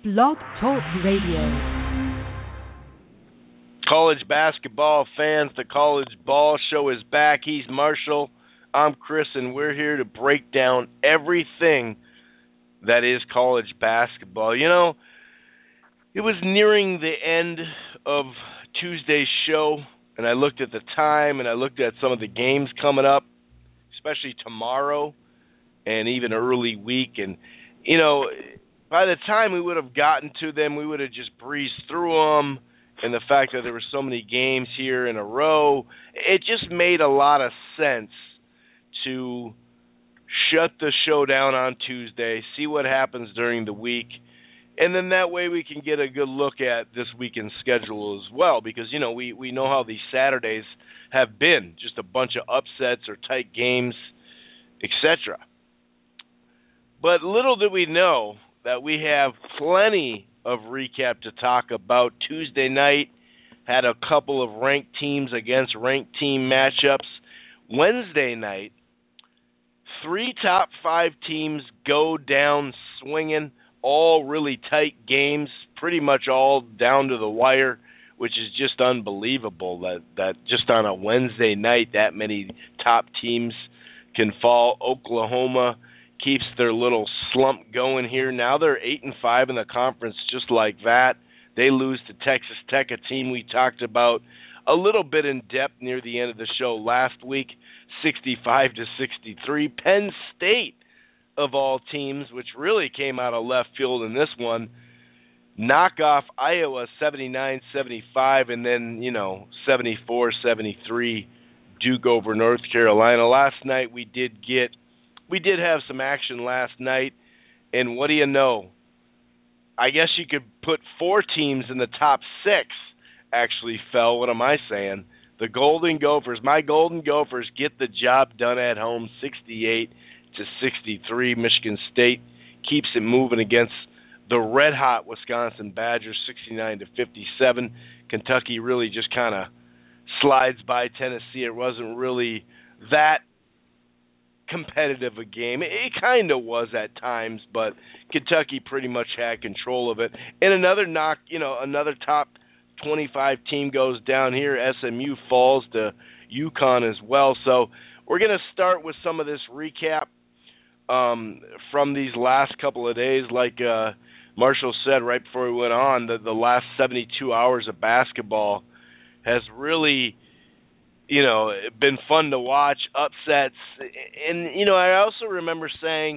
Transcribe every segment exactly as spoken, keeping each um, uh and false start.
Blog Talk Radio. College basketball fans, the College Ball Show is back. He's Marshall. I'm Chris, and we're here to break down everything that is college basketball. You know, it was nearing the end of Tuesday's show, and I looked at the time, and I looked at some of the games coming up, especially tomorrow and even early week. And, you know, by the time we would have gotten to them, we would have just breezed through them. And the fact that there were so many games here in a row, it just made a lot of sense to shut the show down on Tuesday, see what happens during the week, and then that way we can get a good look at this weekend's schedule as well, because, you know, we, we know how these Saturdays have been, just a bunch of upsets or tight games, et cetera. But little did we know that we have plenty of recap to talk about. Tuesday night had a couple of ranked teams against ranked team matchups. Wednesday night, three top five teams go down swinging, all really tight games, pretty much all down to the wire, which is just unbelievable that, that just on a Wednesday night that many top teams can fall. Oklahoma keeps their little slump going here. Now they're eight and five in the conference, just like that. They lose to Texas Tech, a team we talked about a little bit in depth near the end of the show last week, sixty-five to sixty-three. Penn State, of all teams, which really came out of left field in this one, knock off Iowa seventy-nine seventy-five, and then, you know, seventy-four seventy-three Duke over North Carolina. Last night we did get We did have some action last night, and what do you know? I guess you could put four teams in the top six actually fell. What am I saying? The Golden Gophers, my Golden Gophers, get the job done at home, sixty-eight to sixty-three. Michigan State keeps it moving against the red-hot Wisconsin Badgers, sixty-nine to fifty-seven. Kentucky really just kind of slides by Tennessee. It wasn't really that competitive a game. It, it kind of was at times, but Kentucky pretty much had control of it. And another knock, you know, another top twenty-five team goes down here. S M U falls to UConn as well. So we're going to start with some of this recap um, from these last couple of days. Like uh, Marshall said right before we went on, the, the last seventy-two hours of basketball has really, you know, been fun to watch, upsets. And, you know, I also remember saying,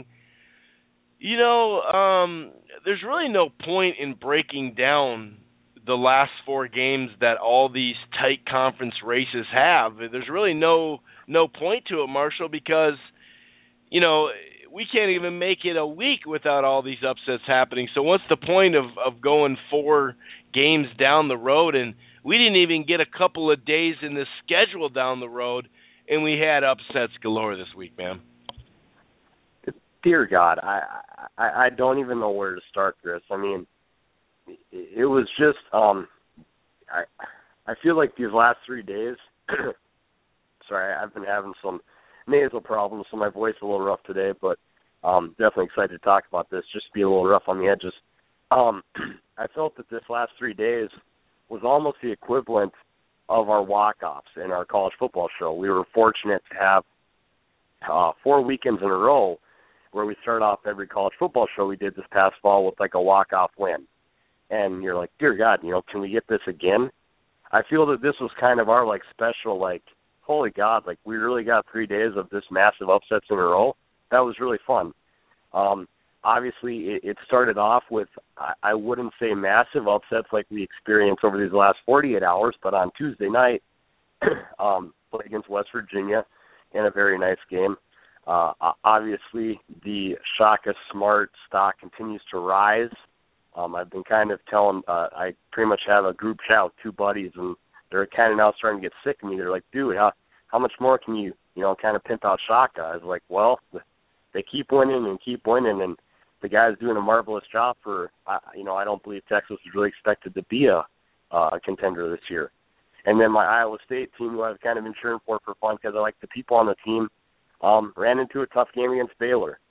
you know, um, there's really no point in breaking down the last four games that all these tight conference races have. There's really no no point to it, Marshall, because, you know, we can't even make it a week without all these upsets happening. So what's the point of, of going four games down the road? And we didn't even get a couple of days in the schedule down the road, and we had upsets galore this week, man. Dear God, I, I I don't even know where to start, Chris. I mean, it was just, um, I I feel like these last three days, sorry, I've been having some nasal problems, so my voice is a little rough today, but um, definitely excited to talk about this, just to be a little rough on the edges. Um, I felt that this last three days was almost the equivalent of our walk-offs in our college football show. We were fortunate to have uh, four weekends in a row where we start off every college football show we did this past fall with like a walk-off win. And you're like, dear God, you know, can we get this again? I feel that this was kind of our, like, special, like, holy God, like, we really got three days of this massive upsets in a row. That was really fun. Um, obviously, it, it started off with, I, I wouldn't say massive upsets like we experienced over these last forty-eight hours, but on Tuesday night, um, played against West Virginia in a very nice game. Uh, obviously, the Shaka Smart stock continues to rise. Um, I've been kind of telling, uh, I pretty much have a group chat with two buddies, and they're kind of now starting to get sick of me. They're like, dude, how how much more can you, you know, kind of pimp out Shaka? I was like, well, they keep winning and keep winning, and the guy's doing a marvelous job for, uh, you know, I don't believe Texas was really expected to be a, uh, a contender this year. And then my Iowa State team, who I've kind of been cheering for for fun because I like the people on the team, um, ran into a tough game against Baylor.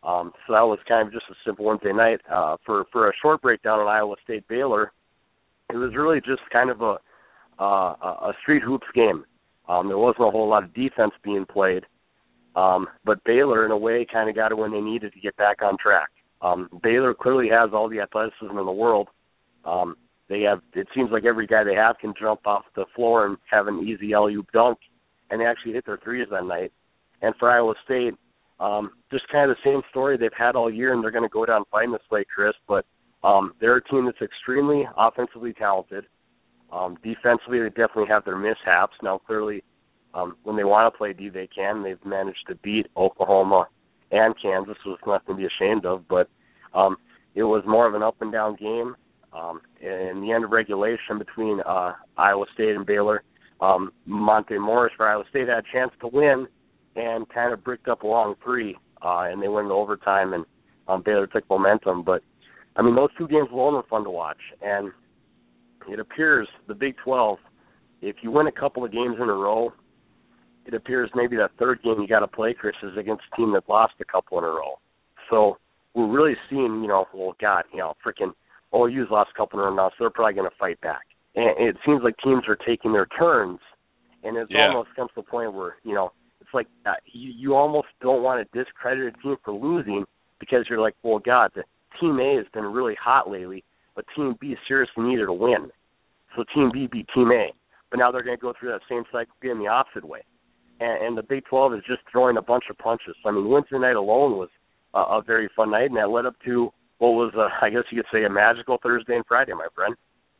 Um, so that was kind of just a simple Wednesday night. Uh, for for a short breakdown on Iowa State Baylor, it was really just kind of a uh, a street hoops game. Um, there wasn't a whole lot of defense being played, um, but Baylor in a way kind of got it when they needed to get back on track. Um, Baylor clearly has all the athleticism in the world. Um, they have it seems like every guy they have can jump off the floor and have an easy alley-oop dunk, and they actually hit their threes that night. And for Iowa State, Um, just kind of the same story they've had all year, and they're going to go down fighting this way, Chris. But um, they're a team that's extremely offensively talented. Um, defensively, they definitely have their mishaps. Now, clearly, um, when they want to play D, they can. They've managed to beat Oklahoma and Kansas, so it's nothing to be ashamed of. But um, it was more of an up-and-down game. Um, in the end of regulation between uh, Iowa State and Baylor, um, Monte Morris for Iowa State had a chance to win, and kind of bricked up a long three, uh, and they went into overtime, and um, Baylor took momentum. But, I mean, those two games alone were fun to watch. And it appears the Big twelve, if you win a couple of games in a row, it appears maybe that third game you got to play, Chris, is against a team that lost a couple in a row. So we're really seeing, you know, well, God, you know, freaking O U's lost a couple in a row now, so they're probably going to fight back. And it seems like teams are taking their turns, and it's yeah. almost comes to the point where, you know, it's like uh, you, you almost don't want to discredit a team for losing because you're like, well, God, the Team A has been really hot lately, but Team B seriously needed a win. So Team B beat Team A. But now they're going to go through that same cycle again the opposite way. And, and the Big twelve is just throwing a bunch of punches. I mean, Wednesday night alone was a, a very fun night, and that led up to what was, a, I guess you could say, a magical Thursday and Friday, my friend.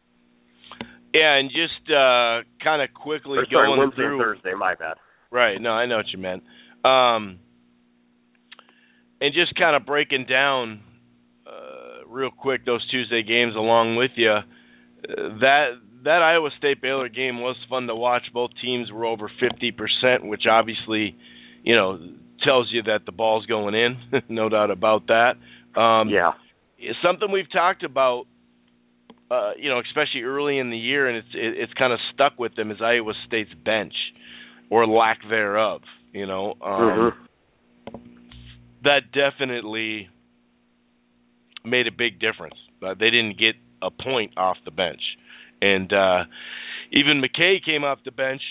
Yeah, and just uh, kind of quickly or, sorry, going Wednesday through. and Thursday, my bad. Right. No, I know what you meant. Um, and just kind of breaking down uh, real quick those Tuesday games along with you. Uh, that that Iowa State Baylor game was fun to watch. Both teams were over fifty percent, which obviously, you know, tells you that the ball's going in. No doubt about that. Um, yeah. It's something we've talked about. Uh, you know, especially early in the year, and it's it, it's kind of stuck with them, is Iowa State's bench, or lack thereof, you know. Um, mm-hmm. That definitely made a big difference. Uh, they didn't get a point off the bench. And uh, even McKay came off the bench,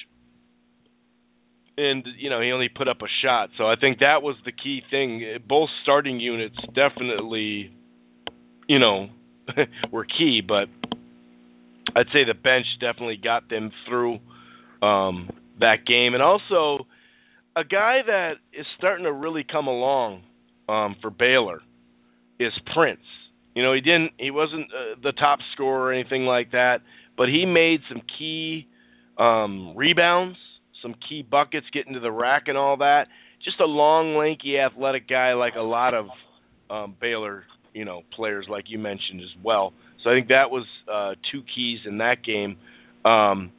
and, you know, he only put up a shot. So I think that was the key thing. Both starting units definitely, you know, were key, but I'd say the bench definitely got them through um, that game. And also, a guy that is starting to really come along um, for Baylor is Prince. You know, he didn't, he wasn't uh, the top scorer or anything like that, but he made some key um, rebounds, some key buckets, getting to the rack and all that. Just a long, lanky, athletic guy like a lot of um, Baylor, you know, players like you mentioned as well. So I think that was uh, two keys in that game. Um,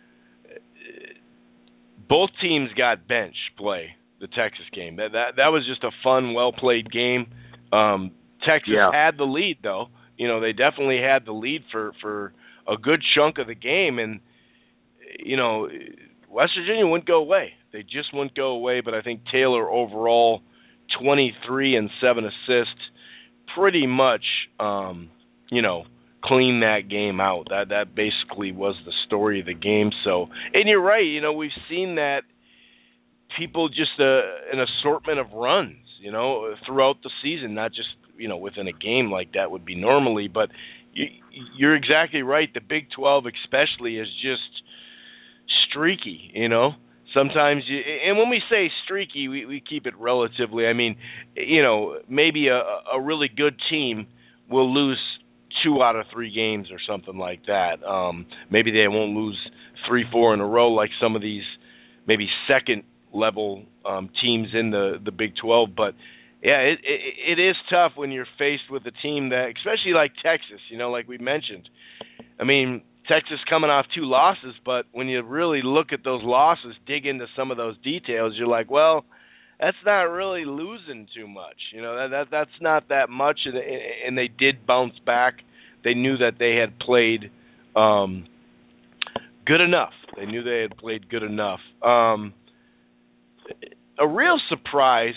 both teams got bench play, the Texas game. That that, that was just a fun, well-played game. Um, Texas yeah. had the lead, though. You know, they definitely had the lead for, for a good chunk of the game. And, you know, West Virginia wouldn't go away. They just wouldn't go away. But I think Taylor overall, twenty-three and seven assists, pretty much, um, you know, clean that game out. That that basically was the story of the game. So, and you're right. You know, we've seen that people just uh, an assortment of runs, you know, throughout the season, not just, you know, within a game like that would be normally. But you, you're exactly right. The Big twelve especially is just streaky, you know. Sometimes, you, and when we say streaky, we, we keep it relatively. I mean, you know, maybe a, a really good team will lose two out of three games or something like that. Um, maybe they won't lose three, four in a row like some of these maybe second-level um, teams in the, the Big twelve. But, yeah, it, it, it is tough when you're faced with a team that, especially like Texas, you know, like we mentioned. I mean, Texas coming off two losses, but when you really look at those losses, dig into some of those details, you're like, well, that's not really losing too much. You know, that, that that's not that much, and, and they did bounce back. They knew that they had played um, good enough. They knew they had played good enough. Um, a real surprise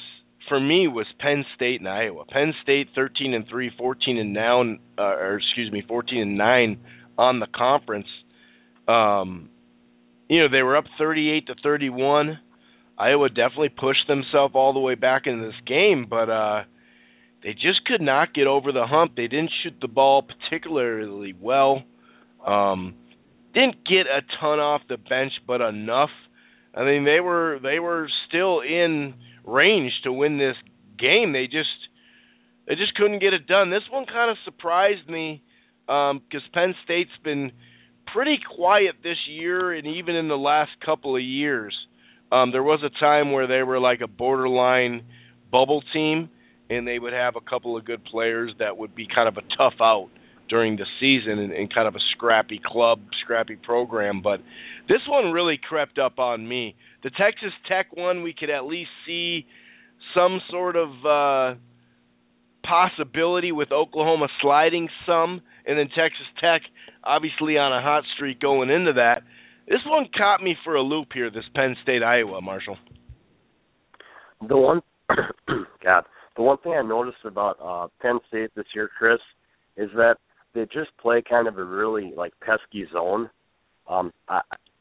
for me was Penn State and Iowa. Penn State thirteen and three, fourteen and now, uh, or excuse me, fourteen and nine on the conference. Um, you know, they were up thirty-eight to thirty-one. Iowa definitely pushed themselves all the way back into this game, but uh, they just could not get over the hump. They didn't shoot the ball particularly well. Um, didn't get a ton off the bench, but enough. I mean, they were they were still in range to win this game. They just they just couldn't get it done. This one kind of surprised me because um, Penn State's been pretty quiet this year and even in the last couple of years. Um, there was a time where they were like a borderline bubble team, and they would have a couple of good players that would be kind of a tough out during the season and, and kind of a scrappy club, scrappy program. But this one really crept up on me. The Texas Tech one, we could at least see some sort of uh, possibility with Oklahoma sliding some, and then Texas Tech obviously on a hot streak going into that. This one caught me for a loop here, this Penn State-Iowa, Marshall. The one, God, the one thing I noticed about uh, Penn State this year, Chris, is that they just play kind of a really, like, pesky zone. Um, I,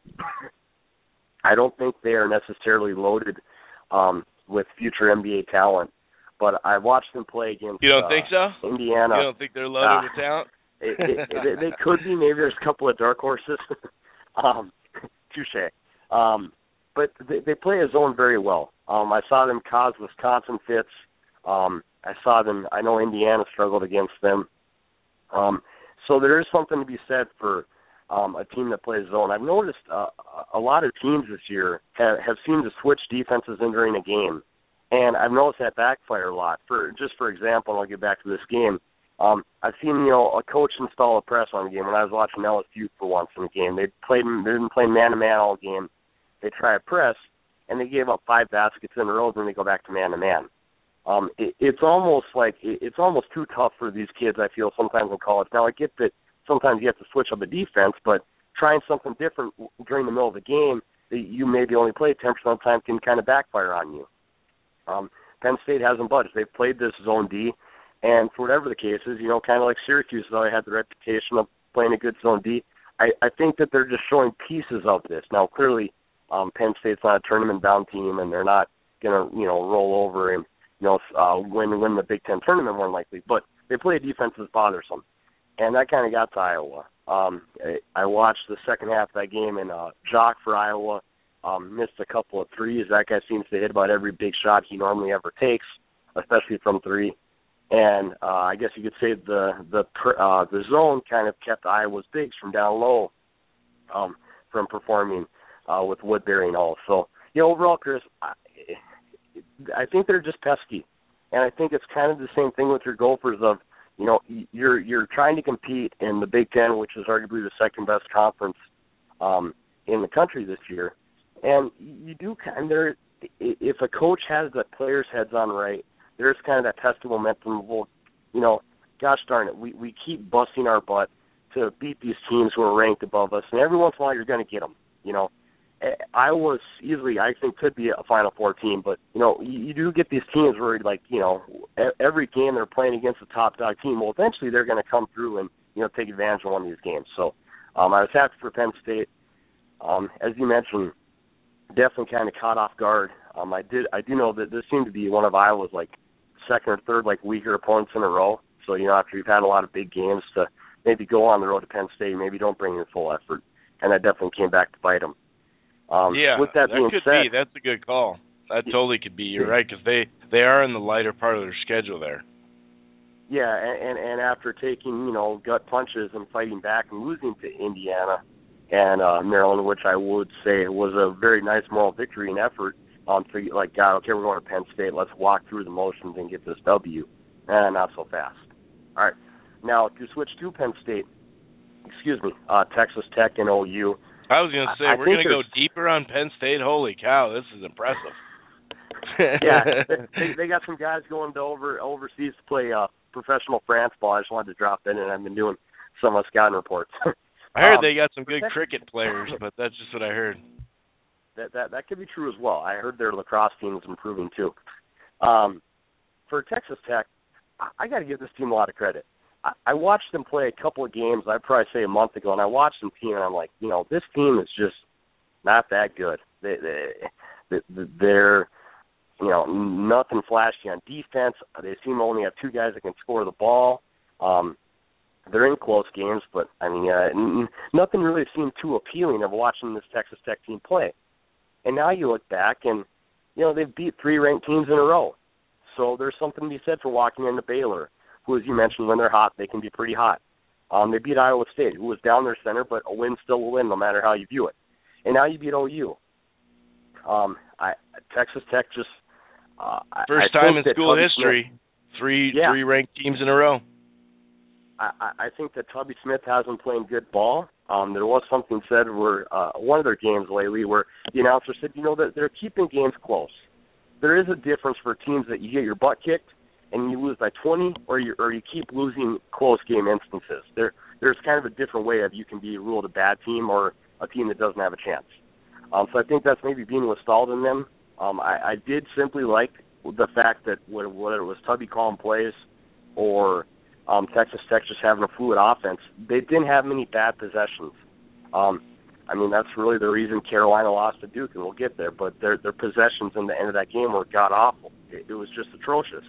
I don't think they are necessarily loaded um, with future N B A talent, but I watched them play against You don't uh, think so? Indiana. You don't think they're loaded uh, with talent? it, it, it, they could be. Maybe there's a couple of dark horses. um, touche. Um, but they, they play a zone very well. Um, I saw them cause Wisconsin fits. Um, I saw them. I know Indiana struggled against them. Um, so there is something to be said for um, a team that plays zone. I've noticed uh, a lot of teams this year have, have seemed to switch defenses in during a game, and I've noticed that backfire a lot. For just for example, and I'll get back to this game. Um, I've seen you know a coach install a press on a game when I was watching L S U for once in a game. They played they've been playing man to man all game. They try a press and they gave up five baskets in a row, then they go back to man to man. Um, it, it's almost like it, it's almost too tough for these kids. I feel sometimes in college. Now I get that sometimes you have to switch up the defense, but trying something different during the middle of the game that you maybe only play ten percent of the time can kind of backfire on you. Um, Penn State hasn't budged. They've played this zone D. And for whatever the case is, you know, kind of like Syracuse, though, they had the reputation of playing a good zone D. I, I think that they're just showing pieces of this. Now, clearly, um, Penn State's not a tournament-bound team, and they're not going to, you know, roll over and, you know, uh, win win the Big Ten tournament more than likely. But they play a defense that's bothersome, and that kind of got to Iowa. Um, I, I watched the second half of that game, and uh, Jock for Iowa um, missed a couple of threes. That guy seems to hit about every big shot he normally ever takes, especially from three. And uh, I guess you could say the the uh, the zone kind of kept Iowa's bigs from down low um, from performing uh, with Woodbury and all. So, you know, overall, Chris, I, I think they're just pesky, and I think it's kind of the same thing with your Gophers. Of you know, you're you're trying to compete in the Big Ten, which is arguably the second best conference um, in the country this year, and you do kind of if a coach has the players' heads on right. There's kind of that test of momentum. Well, you know, gosh darn it, we, we keep busting our butt to beat these teams who are ranked above us, and every once in a while you're going to get them. You know, Iowa's easily, I think, could be a Final Four team, but, you know, you, you do get these teams where, like, you know, every game they're playing against a top-dog team, well, eventually they're going to come through and, you know, take advantage of one of these games. So um, I was happy for Penn State. Um, as you mentioned, definitely kind of caught off guard. Um, I did, I do know that this seemed to be one of Iowa's, like, second or third, like, weaker opponents in a row. So, you know, after you've had a lot of big games to maybe go on the road to Penn State, maybe don't bring your full effort. And that definitely came back to bite them. Um, yeah, with that, that being could said, be. That's a good call. That totally could be. You're right, because they, they are in the lighter part of their schedule there. Yeah, and, and, and after taking, you know, gut punches and fighting back and losing to Indiana and uh, Maryland, which I would say was a very nice moral victory and effort, Um, so like, God, okay, we're going to Penn State. Let's walk through the motions and get this W. Eh, not so fast. All right. Now, to switch to Penn State, excuse me, uh, Texas Tech and O U. I was going to say, I, I we're going to go there's... deeper on Penn State. Holy cow, this is impressive. yeah, they, they got some guys going to over overseas to play uh, professional France ball. I just wanted to drop in, and I've been doing some of scouting reports. I heard um, they got some good cricket players, but that's just what I heard. That, that that could be true as well. I heard their lacrosse team is improving too. Um, for Texas Tech, I, I got to give this team a lot of credit. I, I watched them play a couple of games, I'd probably say a month ago, and I watched them team, and I'm like, you know, this team is just not that good. They, they, they, they're, you know, nothing flashy on defense. They seem to only have two guys that can score the ball. Um, they're in close games, but, I mean, uh, n- nothing really seemed too appealing of watching this Texas Tech team play. And now you look back, and, you know, they've beat three ranked teams in a row. So there's something to be said for walking into Baylor, who, as you mentioned, when they're hot, they can be pretty hot. Um, they beat Iowa State, who was down their center, but a win still will win no matter how you view it. And now you beat O U. Um, I, Texas Tech just uh, first I, I time in school Tubby history, Smith, three yeah. three ranked teams in a row. I, I think that Tubby Smith has been playing good ball. Um, there was something said where uh, one of their games lately where the announcer said, you know, that they're keeping games close. There is a difference for teams that you get your butt kicked and you lose by twenty, or you or you keep losing close game instances. There, there's kind of a different way of you can be ruled a bad team or a team that doesn't have a chance. Um, so I think that's maybe being installed in them. Um, I, I did simply like the fact that whether it was Tubby calling plays or um, Texas Tech just having a fluid offense, they didn't have many bad possessions. Um, I mean, that's really the reason Carolina lost to Duke, and we'll get there. But their their possessions in the end of that game were god-awful. It, it was just atrocious.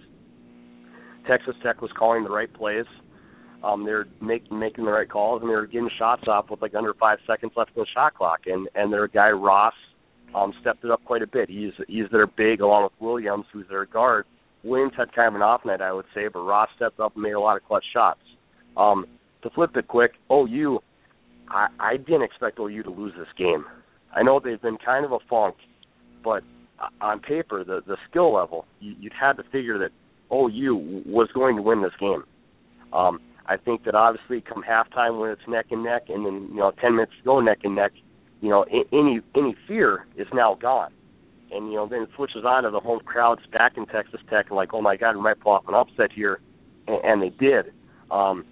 Texas Tech was calling the right plays. Um, they were make, making the right calls, and they were getting shots off with like under five seconds left in the shot clock. And, and their guy, Ross, um, stepped it up quite a bit. He's, he's their big, along with Williams, who's their guard. Williams had kind of an off night, I would say, but Ross stepped up and made a lot of clutch shots. Um, to flip it quick, O U, I, I didn't expect O U to lose this game. I know they've been kind of a funk, but on paper, the, the skill level, you, you'd had to figure that O U was going to win this game. Um, I think that obviously come halftime when it's neck and neck, and then you know ten minutes to go neck and neck, you know any any fear is now gone, and you know then it switches on to the home crowds back in Texas Tech and like, oh my God, we might pull off an upset here, and, and they did. Um,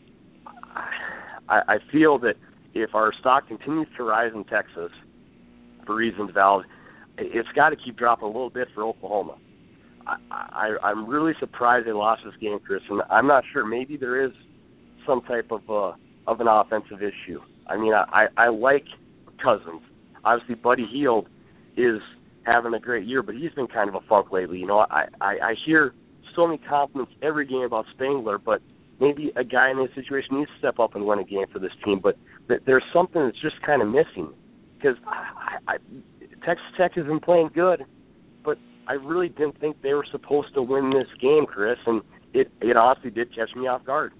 I, I feel that if our stock continues to rise in Texas for reasons valid, it's got to keep dropping a little bit for Oklahoma. I, I, I'm really surprised they lost this game, Chris, and I'm not sure. Maybe there is some type of uh, of an offensive issue. I mean, I, I like Cousins. Obviously, Buddy Hield is having a great year, but he's been kind of a funk lately. You know, I, I, I hear so many compliments every game about Spangler, but maybe a guy in this situation needs to step up and win a game for this team. But th- there's something that's just kind of missing because I, I, Texas Tech has been playing good, but I really didn't think they were supposed to win this game, Chris, and it, it honestly did catch me off guard.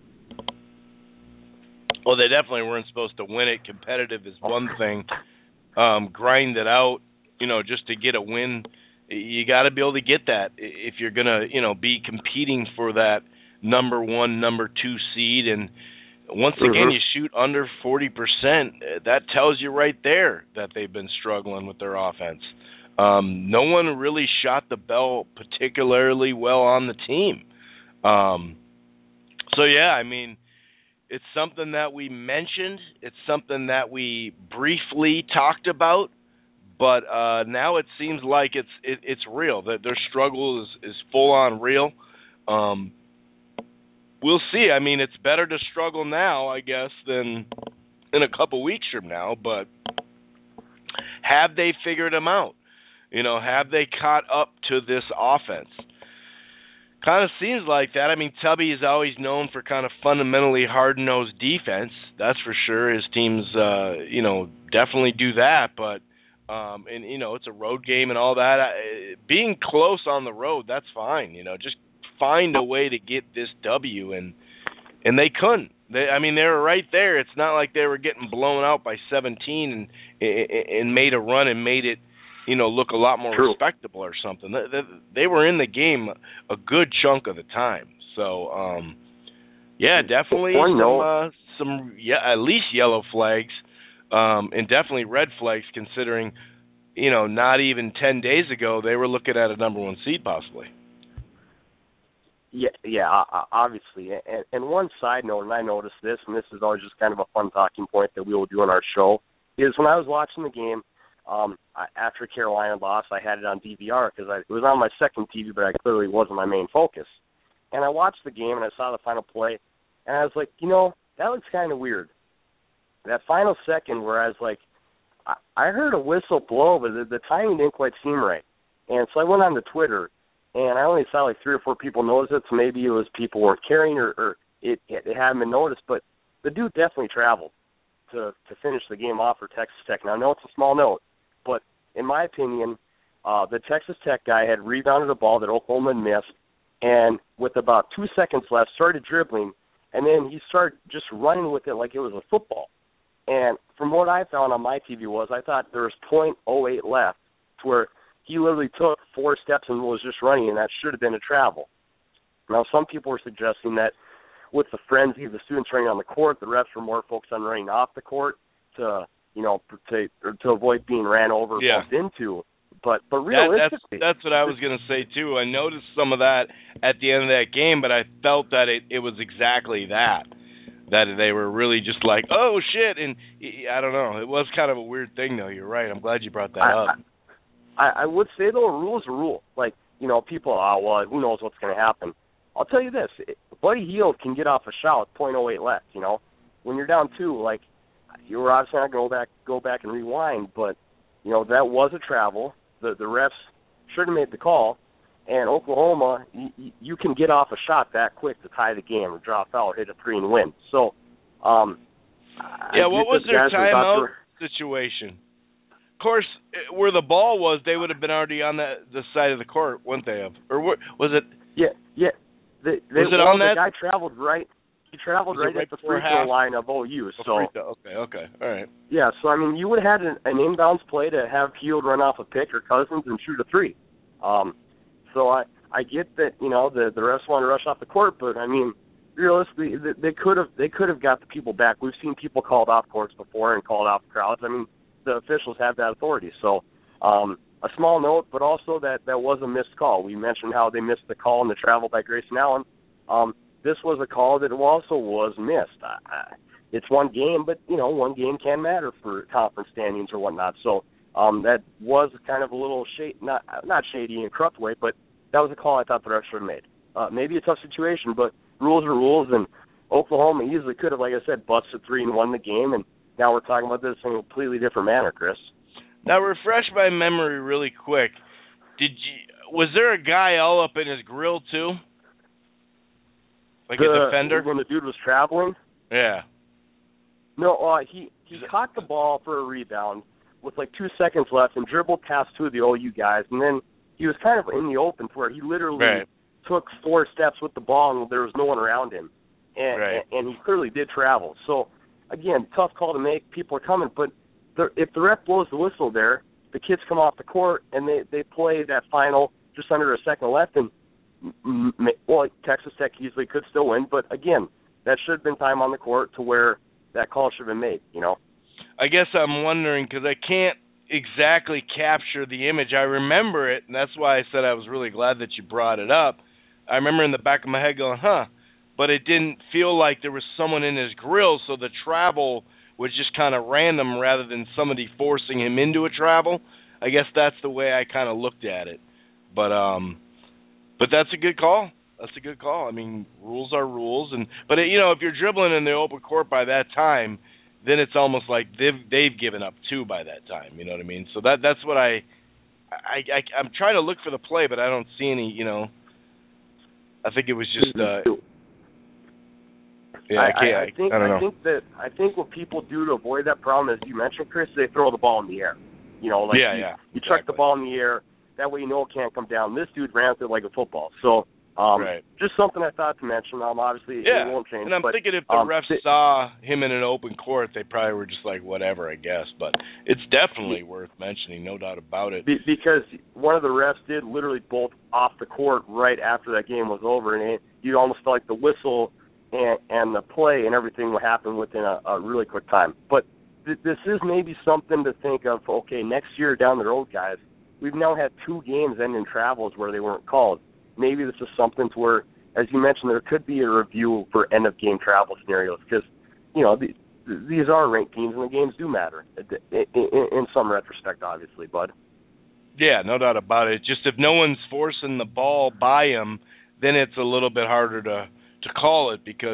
Well, they definitely weren't supposed to win it. Competitive is one thing. Um, grind it out, you know, just to get a win. You got to be able to get that if you're going to, you know, be competing for that number one, number two seed. And once again, mm-hmm. you shoot under forty percent. That tells you right there that they've been struggling with their offense. Um, no one really shot the bell particularly well on the team. Um, so, yeah, I mean, it's something that we mentioned. It's something that we briefly talked about. But uh, now it seems like it's it, it's real. That their struggle is, is full-on real. Um, we'll see. I mean, it's better to struggle now, I guess, than in a couple weeks from now. But have they figured them out? You know, have they caught up to this offense? Kind of seems like that. I mean, Tubby is always known for kind of fundamentally hard-nosed defense. That's for sure. His teams, uh, you know, definitely do that. But, um, and, you know, it's a road game and all that. I, being close on the road, that's fine. You know, just find a way to get this W. And and they couldn't. They, I mean, they were right there. It's not like they were getting blown out by seventeen and, and made a run and made it, you know, look a lot more True. respectable or something. They, they, they were in the game a good chunk of the time. So, um, yeah, definitely some, uh, some yeah, at least yellow flags um, and definitely red flags considering, you know, not even ten days ago they were looking at a number one seed possibly. Yeah, yeah, obviously. And, and one side note, and I noticed this, and this is always just kind of a fun talking point that we will do on our show, is when I was watching the game, Um, I, after Carolina lost, I had it on D V R because it was on my second T V, but I clearly wasn't my main focus. And I watched the game, and I saw the final play, and I was like, you know, that looks kind of weird. That final second where I was like, I, I heard a whistle blow, but the, the timing didn't quite seem right. And so I went on to Twitter, and I only saw like three or four people notice it, so maybe it was people weren't caring or, or it, it hadn't been noticed, but the dude definitely traveled to, to finish the game off for Texas Tech. Now, I know it's a small note, but in my opinion, uh, the Texas Tech guy had rebounded a ball that Oklahoma had missed, and with about two seconds left, started dribbling, and then he started just running with it like it was a football. And from what I found on my T V was I thought there was point oh eight left to where he literally took four steps and was just running, and that should have been a travel. Now, some people were suggesting that with the frenzy of the students running on the court, the refs were more focused on running off the court to, you know, to, to avoid being ran over or yeah. bumped into. But but realistically, that, that's, that's what I was this, going to say too. I noticed some of that at the end of that game, but I felt that it, it was exactly that. That they were really just like, oh shit, and I don't know. It was kind of a weird thing, though. You're right. I'm glad you brought that I, up. I, I would say though, a rule is a rule. Like, you know, people, oh well, who knows what's going to happen. I'll tell you this: Buddy Hield can get off a shot with point oh eight left. You know, when you're down two, like you were obviously not going to go back, go back and rewind, but you know that was a travel. The the refs should have made the call, and Oklahoma, you, you can get off a shot that quick to tie the game or draw a foul or hit a three and win. So, um, yeah, I what was their timeout to... situation? Of course, where the ball was, they would have been already on the the side of the court, wouldn't they have? Or what, was it? Yeah, yeah. They, they, was it well, on the that? guy traveled right. He traveled right, right at the free throw line of O U. So okay, okay, all right. Yeah, so I mean, you would have had an, an inbounds play to have Hield run off a pick or Cousins and shoot a three. Um, so I I get that, you know, the the refs want to rush off the court, but I mean, realistically, they could have they could have got the people back. We've seen people called off courts before and called off crowds. I mean, the officials have that authority. So um, a small note, but also that that was a missed call. We mentioned how they missed the call on the travel by Grayson Allen. Um, this was a call that also was missed. Uh, it's one game, but, you know, one game can matter for conference standings or whatnot. So um, that was kind of a little shady, not not shady in a corrupt way, but that was a call I thought the refs should have made. Uh, maybe a tough situation, but rules are rules, and Oklahoma easily could have, like I said, busted three and won the game, and now we're talking about this in a completely different manner, Chris. Now, refresh my memory really quick. Did you was there a guy all up in his grill too? Like the, a defender? When the dude was traveling? Yeah. No, uh, he, he caught the ball for a rebound with like two seconds left and dribbled past two of the O U guys, and then he was kind of in the open to where he literally right. took four steps with the ball and there was no one around him. And, right. and, and he clearly did travel. So, again, tough call to make. People are coming. But the, if the ref blows the whistle there, the kids come off the court and they, they play that final just under a second left, and well, Texas Tech easily could still win, but again, that should have been time on the court to where that call should have been made, you know? I guess I'm wondering, because I can't exactly capture the image. I remember it, and that's why I said I was really glad that you brought it up. I remember in the back of my head going, huh, but it didn't feel like there was someone in his grill, so the travel was just kind of random rather than somebody forcing him into a travel. I guess that's the way I kind of looked at it. But, um... But that's a good call. That's a good call. I mean, rules are rules, and but it, you know, if you're dribbling in the open court by that time, then it's almost like they've they've given up too by that time. You know what I mean? So that that's what I, I, I I'm trying to look for the play, but I don't see any. You know, I think it was just. Uh, yeah, I, I, can't, I, I think I, don't know. I think that I think what people do to avoid that problem, as you mentioned, Chris, they throw the ball in the air. You know, like yeah, you, yeah, you chuck exactly. the ball in the air. That way you know it can't come down. This dude ran with it like a football. So um, right. just something I thought to mention. Um, obviously, yeah. it won't change. And I'm but, thinking if the um, refs th- saw him in an open court, they probably were just like, whatever, I guess. But it's definitely worth mentioning, no doubt about it. Be- because one of the refs did literally bolt off the court right after that game was over, and it, you almost felt like the whistle and, and the play and everything would happen within a, a really quick time. But th- this is maybe something to think of, okay, next year down the road, guys, we've now had two games end in travels where they weren't called. Maybe this is something to where, as you mentioned, there could be a review for end-of-game travel scenarios because, you know, the, these are ranked teams, and the games do matter in, in, in some retrospect, obviously, bud. Yeah, no doubt about it. Just if no one's forcing the ball by him, then it's a little bit harder to to call it, because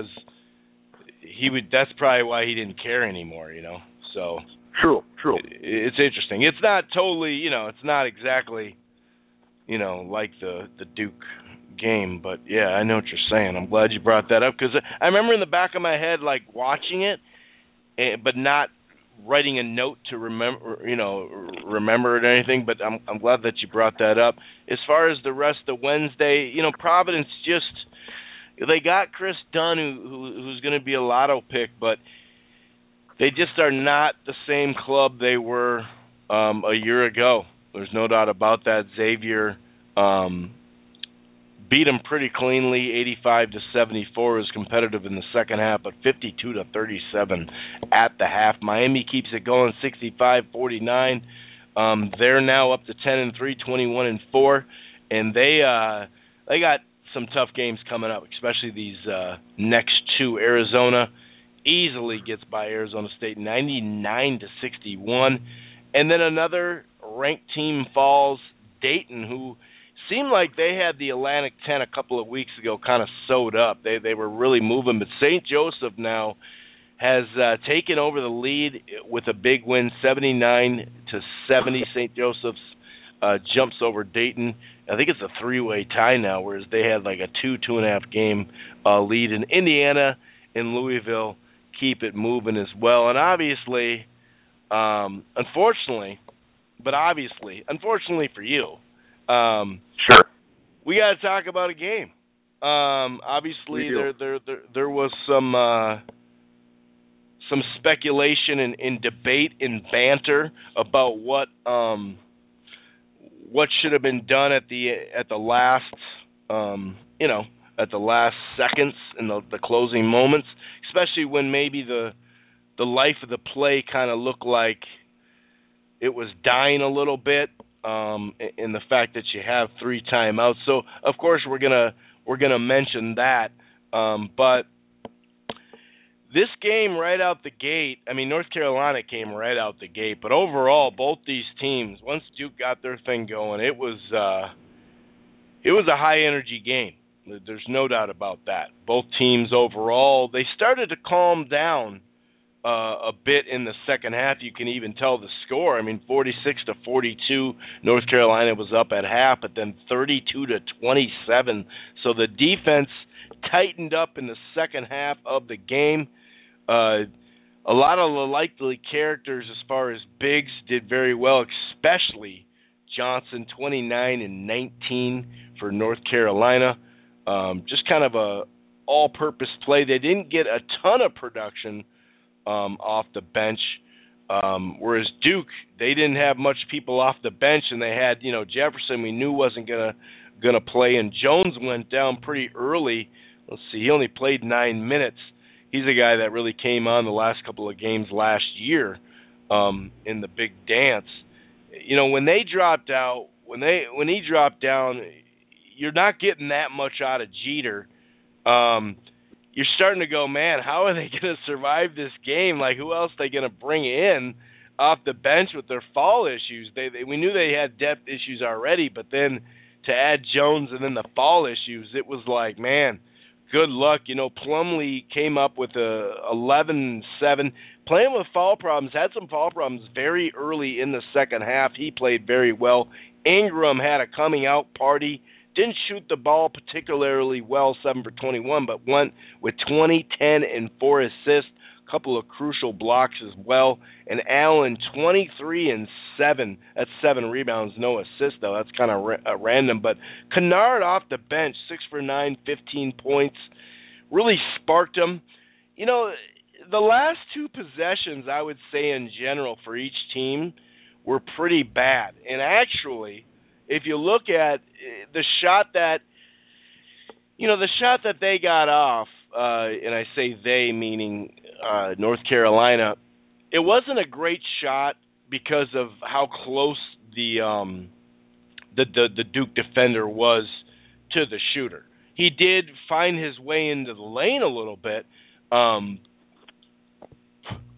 he would. That's probably why he didn't care anymore, you know. So true, true. It, it's interesting. It's not totally, you know, it's not exactly, you know, like the the Duke game, but yeah, I know what you're saying. I'm glad you brought that up, because I remember in the back of my head, like, watching it, but not writing a note to remember, you know, remember it or anything. But I'm I'm glad that you brought that up. As far as the rest of Wednesday, you know, Providence just, they got Chris Dunn, who, who who's going to be a lotto pick, but they just are not the same club they were um, a year ago. There's no doubt about that. Xavier um, beat them pretty cleanly, eighty-five to seventy-four. Was competitive in the second half, but fifty-two to thirty-seven at the half. Miami keeps it going, sixty-five forty-nine. Um, they're now up to ten and three, twenty-one and four, and they uh, they got some tough games coming up, especially these uh, next two. Arizona easily gets by Arizona State, ninety-nine to sixty-one, and then another ranked team falls, Dayton, who seemed like they had the Atlantic ten a couple of weeks ago kind of sewed up. They they were really moving, but Saint Joseph now has uh, taken over the lead with a big win, seventy-nine to seventy. Saint Joseph's uh, jumps over Dayton. I think it's a three-way tie now, whereas they had like a two, two and a half game uh, lead. And Indiana and Louisville keep it moving as well. And obviously, um, unfortunately, but obviously, unfortunately for you, um, sure, we got to talk about a game. Um, obviously, there, there there there was some uh, some speculation and, and debate and banter about what um, what should have been done at the at the last um, you know at the last seconds in the, the closing moments, especially when maybe the the life of the play kind of looked like it was dying a little bit. Um, in the fact that you have three timeouts, so of course we're gonna we're gonna mention that. Um, but this game right out the gate, I mean, North Carolina came right out the gate, but overall, both these teams, once Duke got their thing going, it was uh, it was a high energy game. There's no doubt about that. Both teams overall, they started to calm down Uh, a bit in the second half. You can even tell the score. I mean, forty-six to forty-two, North Carolina was up at half, but then thirty-two to twenty-seven. So the defense tightened up in the second half of the game. Uh, a lot of the likely characters as far as bigs did very well, especially Johnson, twenty-nine and nineteen for North Carolina. Um, just kind of a all-purpose play. They didn't get a ton of production Um, off the bench, um, whereas Duke, they didn't have much people off the bench, and they had, you know, Jefferson we knew wasn't gonna gonna play, and Jones went down pretty early. Let's see, he only played nine minutes. He's a guy that really came on the last couple of games last year um, in the big dance. You know, when they dropped out, when they when he dropped down, you're not getting that much out of Jeter. Um, You're starting to go, man, how are they going to survive this game? Like, who else are they going to bring in off the bench with their fall issues? They, they We knew they had depth issues already, but then to add Jones and then the fall issues, it was like, man, good luck. You know, Plumlee came up with a eleven seven. Playing with fall problems, had some fall problems very early in the second half. He played very well. Ingram had a coming-out party. Didn't shoot the ball particularly well, seven for twenty-one, but went with twenty, ten, and four assists, a couple of crucial blocks as well. And Allen, twenty-three and seven. That's seven rebounds, no assists, though. That's kind of ra- uh, random. But Kennard off the bench, six for nine, fifteen points, really sparked him. You know, the last two possessions, I would say in general for each team, were pretty bad. And actually, if you look at the shot that, you know, the shot that they got off, uh, and I say they meaning uh, North Carolina, it wasn't a great shot because of how close the, um, the the the Duke defender was to the shooter. He did find his way into the lane a little bit, um,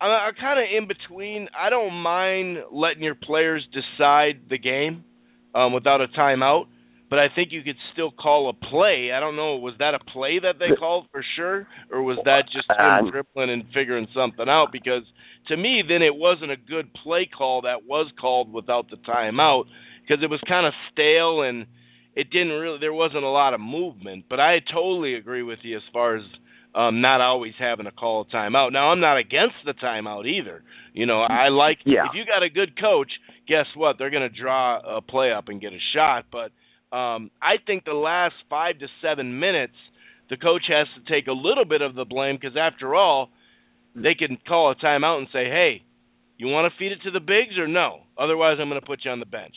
I'm, I'm kind of in between. I don't mind letting your players decide the game um, without a timeout, but I think you could still call a play. I don't know, was that a play that they called for sure, or was that just him dribbling and figuring something out? Because to me, then it wasn't a good play call that was called without the timeout, because it was kind of stale and it didn't really, there wasn't a lot of movement. But I totally agree with you as far as Um, not always having to call a timeout. Now, I'm not against the timeout either. You know, I like, yeah. if you got a good coach, guess what? They're going to draw a play up and get a shot. But um, I think the last five to seven minutes, the coach has to take a little bit of the blame, because after all, they can call a timeout and say, hey, you want to feed it to the bigs or no? Otherwise, I'm going to put you on the bench.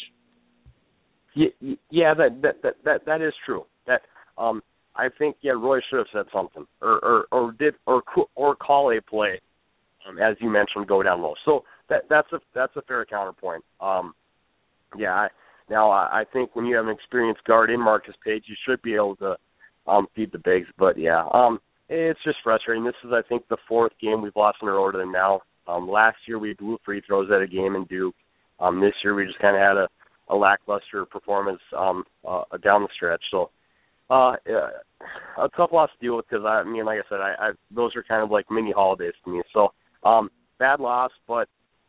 Yeah, yeah that, that, that, that, that is true. That, um, I think yeah, Roy should have said something, or or, or did or or call a play, um, as you mentioned, go down low. So that that's a that's a fair counterpoint. Um, yeah. I, now I, I think when you have an experienced guard in Marcus Page, you should be able to um, feed the bigs. But yeah, um, it's just frustrating. This is I think the fourth game we've lost in a row to them now. Um, last year we blew free throws at a game in Duke. Um, this year we just kind of had a, a lackluster performance um, uh, down the stretch. So. Uh, yeah, a tough loss to deal with, because I, I mean, like I said, I, I those are kind of like mini holidays to me. So, um, bad loss, but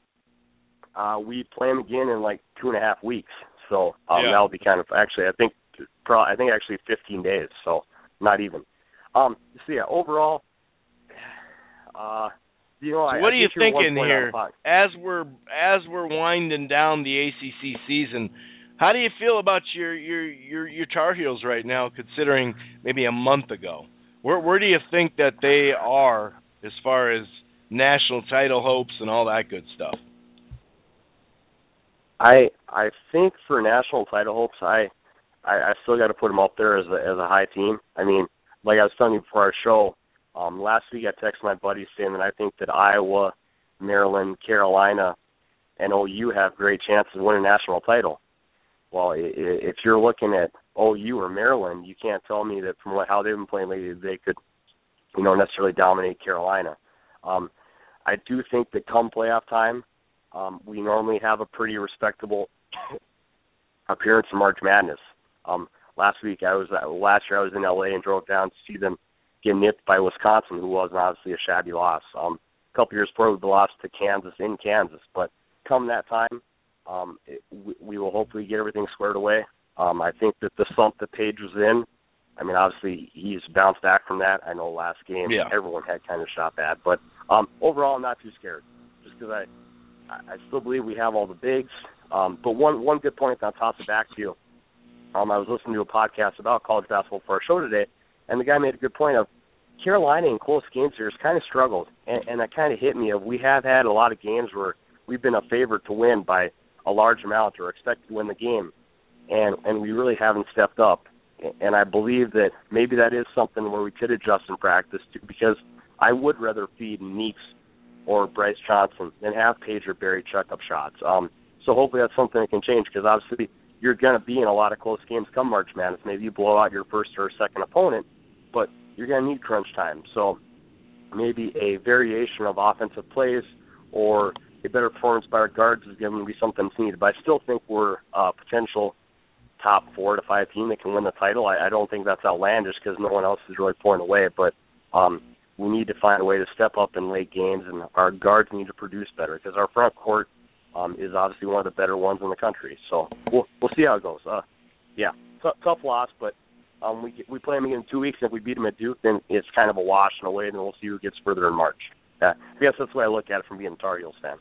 uh, we play them again in like two and a half weeks. So um, yeah. that'll be kind of actually, I think, pro, I think actually fifteen days. So not even. Um, so yeah, overall, uh, you know, so I, what I are you thinking here as we're as we're winding down the A C C season? How do you feel about your, your your your Tar Heels right now, considering maybe a month ago? Where where do you think that they are as far as national title hopes and all that good stuff? I I think for national title hopes, I I, I still got to put them up there as a as a high team. I mean, like I was telling you before our show, um, last week I texted my buddies saying that I think that Iowa, Maryland, Carolina, and O U have great chances of winning a national title. Well, if you're looking at O U or Maryland, you can't tell me that from what, how they've been playing lately, they could, you know, necessarily dominate Carolina. Um, I do think that come playoff time, um, we normally have a pretty respectable appearance in March Madness. Um, last week I was uh, last year I was in L A and drove down to see them get nipped by Wisconsin, who was obviously a shabby loss. Um, a couple years before we lost to Kansas in Kansas, but come that time. Um, it, we, we will hopefully get everything squared away. Um, I think that the slump that Page was in, I mean, obviously he's bounced back from that. I know last game yeah. everyone had kind of shot bad, but um, overall I'm not too scared, just because I, I still believe we have all the bigs. Um, but one one good point, I'll toss it back to you. Um, I was listening to a podcast about college basketball for our show today, and the guy made a good point of Carolina in close games here has kind of struggled, and, and that kind of hit me of we have had a lot of games where we've been a favorite to win by a large amount or expected to win the game, and and we really haven't stepped up. And I believe that maybe that is something where we could adjust in practice too, because I would rather feed Meeks or Bryce Johnson than have Page or Barry chuck up shots. Um, so hopefully that's something that can change, because obviously you're going to be in a lot of close games come March Madness. Maybe you blow out your first or second opponent, but you're going to need crunch time. So maybe a variation of offensive plays or a better performance by our guards is going to be something that's needed. But I still think we're a potential top four to five team that can win the title. I, I don't think that's outlandish, because no one else is really pouring away. But um, we need to find a way to step up in late games, and our guards need to produce better, because our front court um, is obviously one of the better ones in the country. So we'll we'll see how it goes. Uh, yeah, t- tough loss, but um, we we play them again in two weeks. And if we beat them at Duke, then it's kind of a wash in a way, and then we'll see who gets further in March. Uh, I guess that's the way I look at it from being a Tar Heels fan.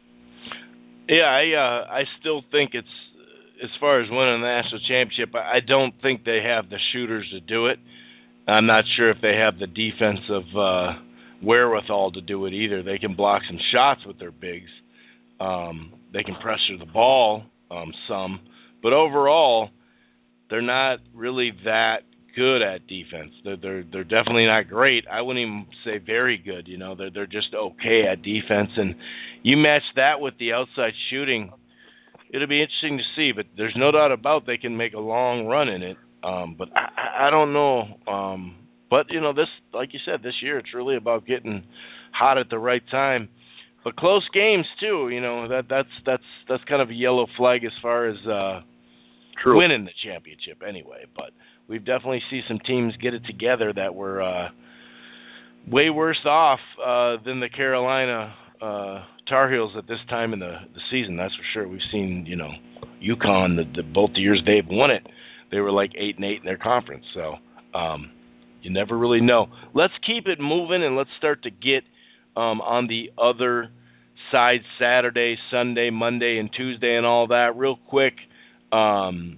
Yeah, I uh, I still think it's, as far as winning the national championship, I don't think they have the shooters to do it. I'm not sure if they have the defensive uh, wherewithal to do it either. They can block some shots with their bigs. Um, they can pressure the ball um, some. But overall, they're not really that good at defense. They're, they're they're definitely not great. I wouldn't even say very good. You know, they're they're just okay at defense. And you match that with the outside shooting, it'll be interesting to see. But there's no doubt about they can make a long run in it. Um, but I, I don't know. Um, but you know, this, like you said, this year it's really about getting hot at the right time. but close games too. You know that that's that's that's kind of a yellow flag as far as uh, True. winning the championship anyway. But we've definitely seen some teams get it together that were uh, way worse off uh, than the Carolina uh, Tar Heels at this time in the, the season. That's for sure. We've seen, you know, UConn, the, the both the years they've won it, they were like eight and eight in their conference. So um, you never really know. Let's keep it moving and let's start to get um, on the other side, Saturday, Sunday, Monday, and Tuesday, and all that real quick. Um,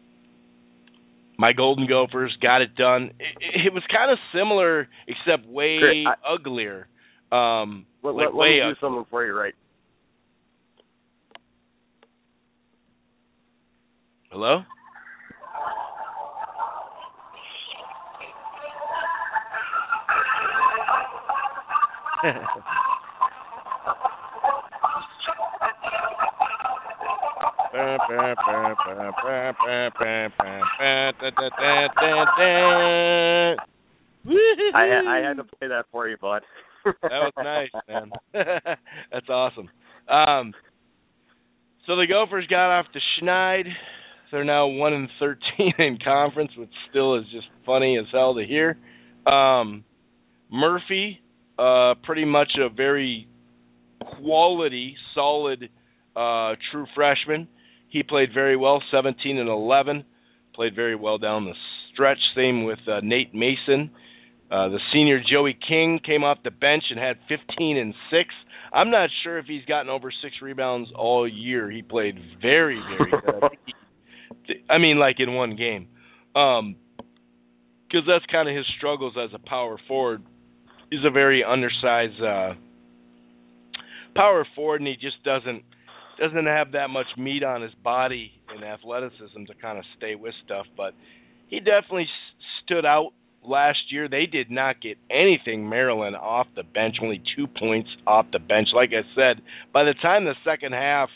my Golden Gophers got it done. It, it was kind of similar, except way Chris, I, uglier. Um, let, like let, way let me do ug- something for you, right? Hello? I, I had to play that for you, bud. That was nice, man. That's awesome. Um, so the Gophers got off the Schneid. They're now one and thirteen in conference, which still is just funny as hell to hear. Um, Murphy, uh, pretty much a very quality, solid, uh, true freshman. He played very well, seventeen and eleven. Played very well down the stretch. Same with uh, Nate Mason. Uh, the senior Joey King came off the bench and had fifteen and six. I'm not sure if he's gotten over six rebounds all year. He played very, very good. I mean, like in one game. Um, because that's kind of his struggles as a power forward. He's a very undersized uh, power forward, and he just doesn't doesn't have that much meat on his body and athleticism to kind of stay with stuff. But he definitely s- stood out last year. They did not get anything, Maryland, off the bench, only two points off the bench. Like I said, by the time the second half,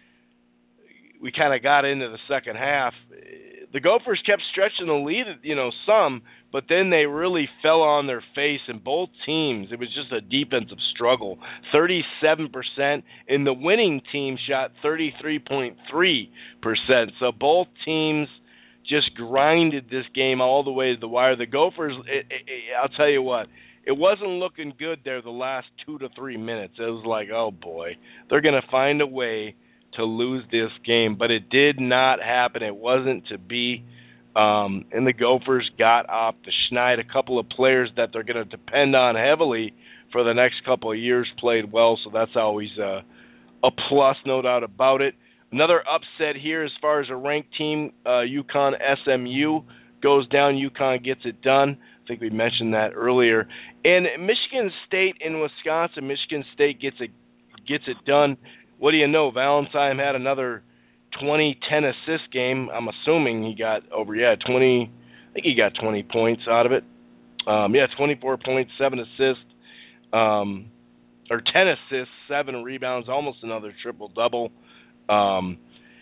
we kind of got into the second half, the Gophers kept stretching the lead, you know, some, but then they really fell on their face in both teams. It was just a defensive struggle. thirty-seven percent, and the winning team shot thirty-three point three percent. So both teams just grinded this game all the way to the wire. The Gophers, it, it, it, I'll tell you what, it wasn't looking good there the last two to three minutes. It was like, oh, boy, they're going to find a way to lose this game. But it did not happen. It wasn't to be. Um, and the Gophers got off the Schneid. A couple of players that they're going to depend on heavily for the next couple of years played well, so that's always a, a plus, no doubt about it. Another upset here as far as a ranked team, uh, UConn S M U goes down. UConn gets it done. I think we mentioned that earlier. And Michigan State and Wisconsin, Michigan State gets it gets it done. What do you know? Valentine had another twenty ten assist game. I'm assuming he got over, yeah, twenty. I think he got twenty points out of it. Um, yeah, twenty-four points, seven assists, um, or ten assists, seven rebounds, almost another triple-double. Um,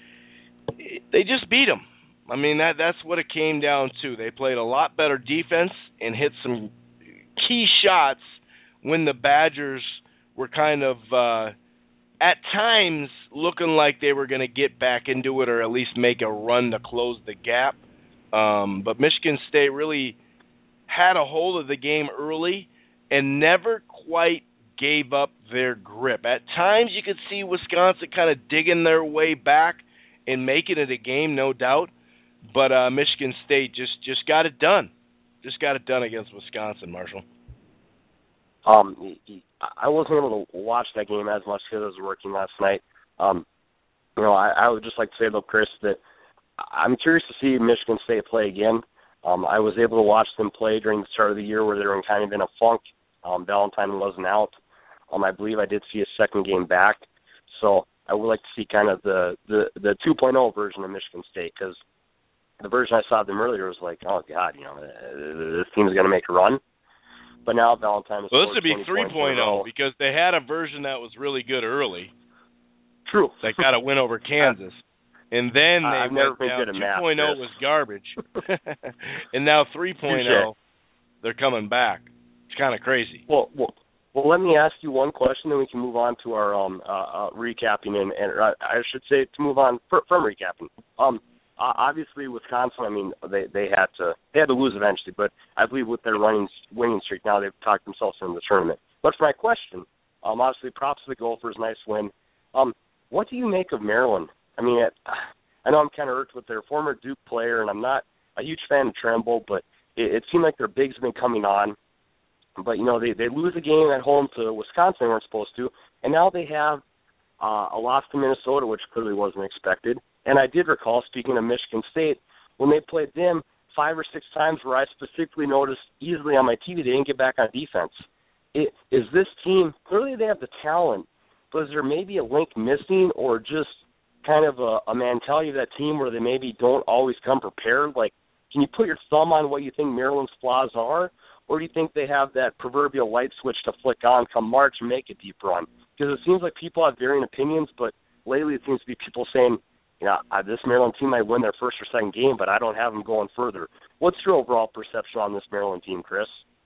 they just beat them. I mean, that that's what it came down to. They played a lot better defense and hit some key shots when the Badgers were kind of, uh, at times, looking like they were going to get back into it or at least make a run to close the gap. Um, but Michigan State really had a hold of the game early and never quite gave up their grip. At times you could see Wisconsin kind of digging their way back and making it a game, no doubt. But uh, Michigan State just, just got it done. Just got it done against Wisconsin, Marshall. Um, I wasn't able to watch that game as much because I was working last night. Um, you know, I, I would just like to say, though, Chris, that I'm curious to see Michigan State play again. Um, I was able to watch them play during the start of the year where they were kind of in a funk. Um, Valentine wasn't out. Um, I believe I did see a second game back. So I would like to see kind of the, the, the two point oh version of Michigan State, because the version I saw of them earlier was like, oh, God, you know, this team's going to make a run. But now Valentine is well, this would be three point oh because they had a version that was really good early. True. They got a win over Kansas. And then they I've went never down. good at math, two point oh was garbage. And now three point oh, they're coming back. It's kind of crazy. Well, well, Well, let me ask you one question, then we can move on to our um, uh, uh, recapping, and, and uh, I should say to move on for, from recapping. Um, uh, obviously, Wisconsin. I mean, they they had to they had to lose eventually, but I believe with their running winning streak now, they've talked themselves into the tournament. But for my question, um, obviously, props to the Gophers, nice win. Um, what do you make of Maryland? I mean, it, I know I'm kind of irked with their former Duke player, and I'm not a huge fan of Tremble, but it, it seemed like their bigs have been coming on. But, you know, they, they lose a game at home to Wisconsin they weren't supposed to, and now they have uh, a loss to Minnesota, which clearly wasn't expected. And I did recall, speaking of Michigan State, when they played them five or six times where I specifically noticed easily on my T V they didn't get back on defense. It, is this team, clearly they have the talent, but is there maybe a link missing or just kind of a, a mentality of that team where they maybe don't always come prepared? Like, can you put your thumb on what you think Maryland's flaws are? Or do you think they have that proverbial light switch to flick on come March and make a deep run? Because it seems like people have varying opinions, but lately it seems to be people saying, you know, this Maryland team might win their first or second game, but I don't have them going further. What's your overall perception on this Maryland team, Chris?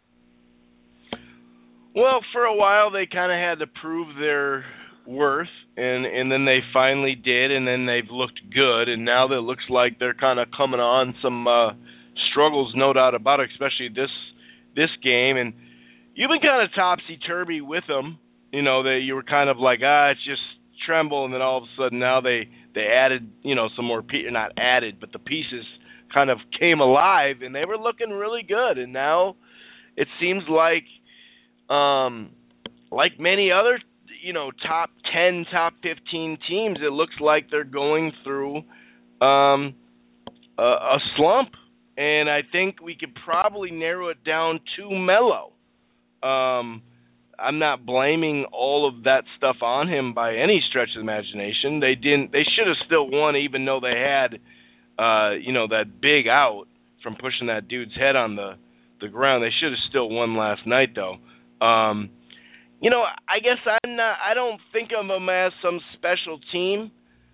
Well, for a while they kind of had to prove their worth, and, and then they finally did, and then they've looked good, and now it looks like they're kind of coming on some uh, struggles, no doubt about it, especially this this game, and you've been kind of topsy-turvy with them. You know, they, you were kind of like, ah, it's just Tremble, and then all of a sudden now they, they added, you know, some more, pe- not added, but the pieces kind of came alive, and they were looking really good, and now it seems like, um, like many other, you know, top ten, top fifteen teams, it looks like they're going through um, a, a slump. And I think we could probably narrow it down to Melo. Um, I'm not blaming all of that stuff on him by any stretch of the imagination. They didn't. They should have still won, even though they had, uh, you know, that big out from pushing that dude's head on the, the ground. They should have still won last night, though. Um, you know, I guess I'm not. I don't think of them as some special team.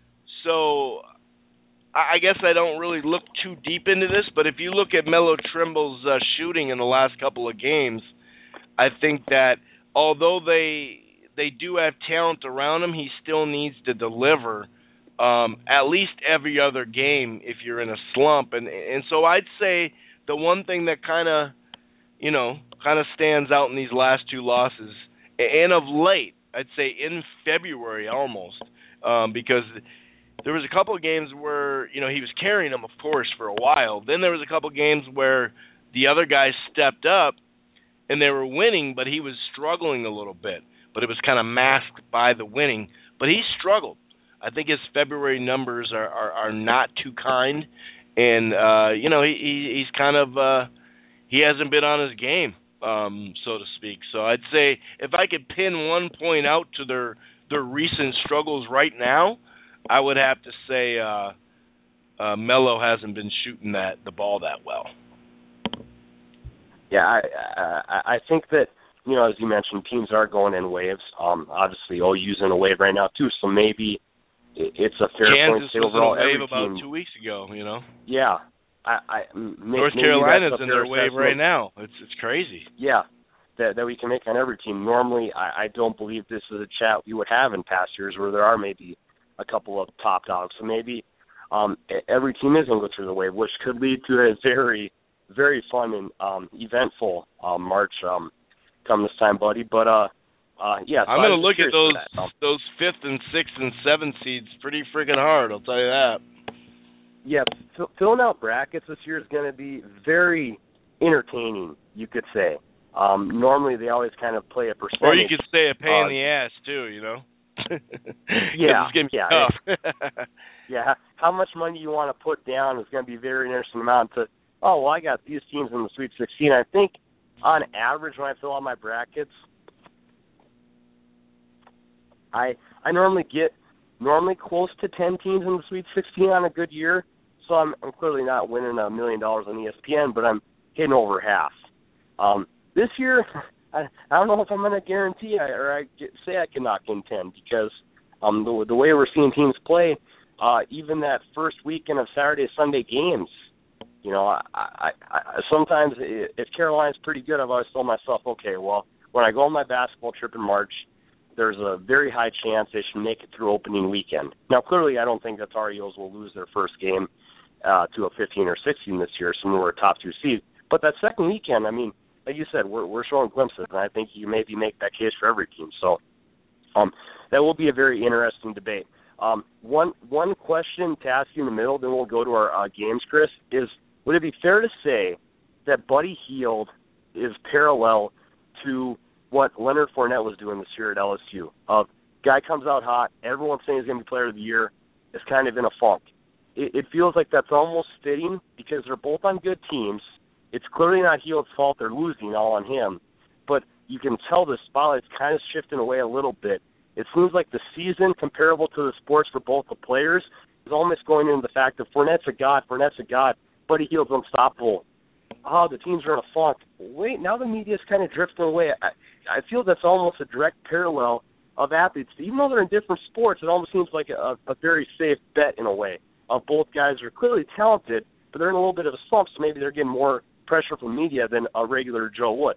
So I guess I don't really look too deep into this, but if you look at Melo Trimble's uh, shooting in the last couple of games, I think that although they they do have talent around him, he still needs to deliver um, at least every other game if you're in a slump. And and so I'd say the one thing that kind of, you know, kind of stands out in these last two losses, and of late, I'd say in February almost, um, because there was a couple of games where, you know, he was carrying them, of course, for a while. Then there was a couple of games where the other guys stepped up and they were winning, but he was struggling a little bit. But it was kind of masked by the winning. But he struggled. I think his February numbers are, are, are not too kind. And, uh, you know, he, he he's kind of uh, – he hasn't been on his game, um, so to speak. So I'd say if I could pin one point out to their, their recent struggles right now, I would have to say uh, uh, Melo hasn't been shooting that the ball that well. Yeah, I, I I think that, you know, as you mentioned, teams are going in waves. Um, obviously, O U's in a wave right now too, so maybe it's a fair Kansas point to say was overall in a wave every about team, two weeks ago. You know. Yeah, I, I North maybe Carolina's that's a in fair their wave assessment. right now. It's it's crazy. Yeah, that that we can make on every team. Normally, I, I don't believe this is a chat we would have in past years where there are maybe a couple of top dogs. So maybe um, every team is going to go through the wave, which could lead to a very, very fun and um, eventful uh, March um, come this time, buddy. But, uh, uh, yeah. So I'm going to look at those um, those fifth and sixth and seventh seeds pretty freaking hard, I'll tell you that. Yeah, f- filling out brackets this year is going to be very entertaining, you could say. Um, normally they always kind of play a percentage. Or you could say a pain uh, in the ass, too, you know? yeah, it's gonna be yeah, tough. yeah. How much money you want to put down is going to be a very interesting amount to, oh, well, I got these teams in the Sweet sixteen. I think on average when I fill out my brackets, I I normally get normally close to ten teams in the Sweet sixteen on a good year. So I'm, I'm clearly not winning a million dollars on E S P N, but I'm hitting over half. Um, this year, I, I don't know if I'm going to guarantee I, or I get, say I can knock in ten because um, the, the way we're seeing teams play, uh, even that first weekend of Saturday, Sunday games, you know, I, I, I sometimes if Carolina's pretty good, I've always told myself, okay, well, when I go on my basketball trip in March, there's a very high chance they should make it through opening weekend. Now, clearly, I don't think that Tar Heels will lose their first game uh, to a fifteen or sixteen this year, so we're a top two seed. But that second weekend, I mean, like you said, we're we're showing glimpses, and I think you maybe make that case for every team. So um, that will be a very interesting debate. Um, one one question to ask you in the middle, then we'll go to our uh, games, Chris, is would it be fair to say that Buddy Hield is parallel to what Leonard Fournette was doing this year at L S U? Uh, guy comes out hot, everyone's saying he's going to be player of the year, is kind of in a funk. It, it feels like that's almost fitting because they're both on good teams. It's clearly not Hield's fault they're losing, all on him. But you can tell the spotlight's kind of shifting away a little bit. It seems like the season, comparable to the sports for both the players, is almost going into the fact that Fournette's a god, Fournette's a god, Buddy Hield's unstoppable. Oh, the teams are in a funk. Wait, now the media's kind of drifting away. I, I feel that's almost a direct parallel of athletes. Even though they're in different sports, it almost seems like a, a very safe bet in a way. Uh, both guys are clearly talented, but they're in a little bit of a slump, so maybe they're getting more pressure from media than a regular Joe would.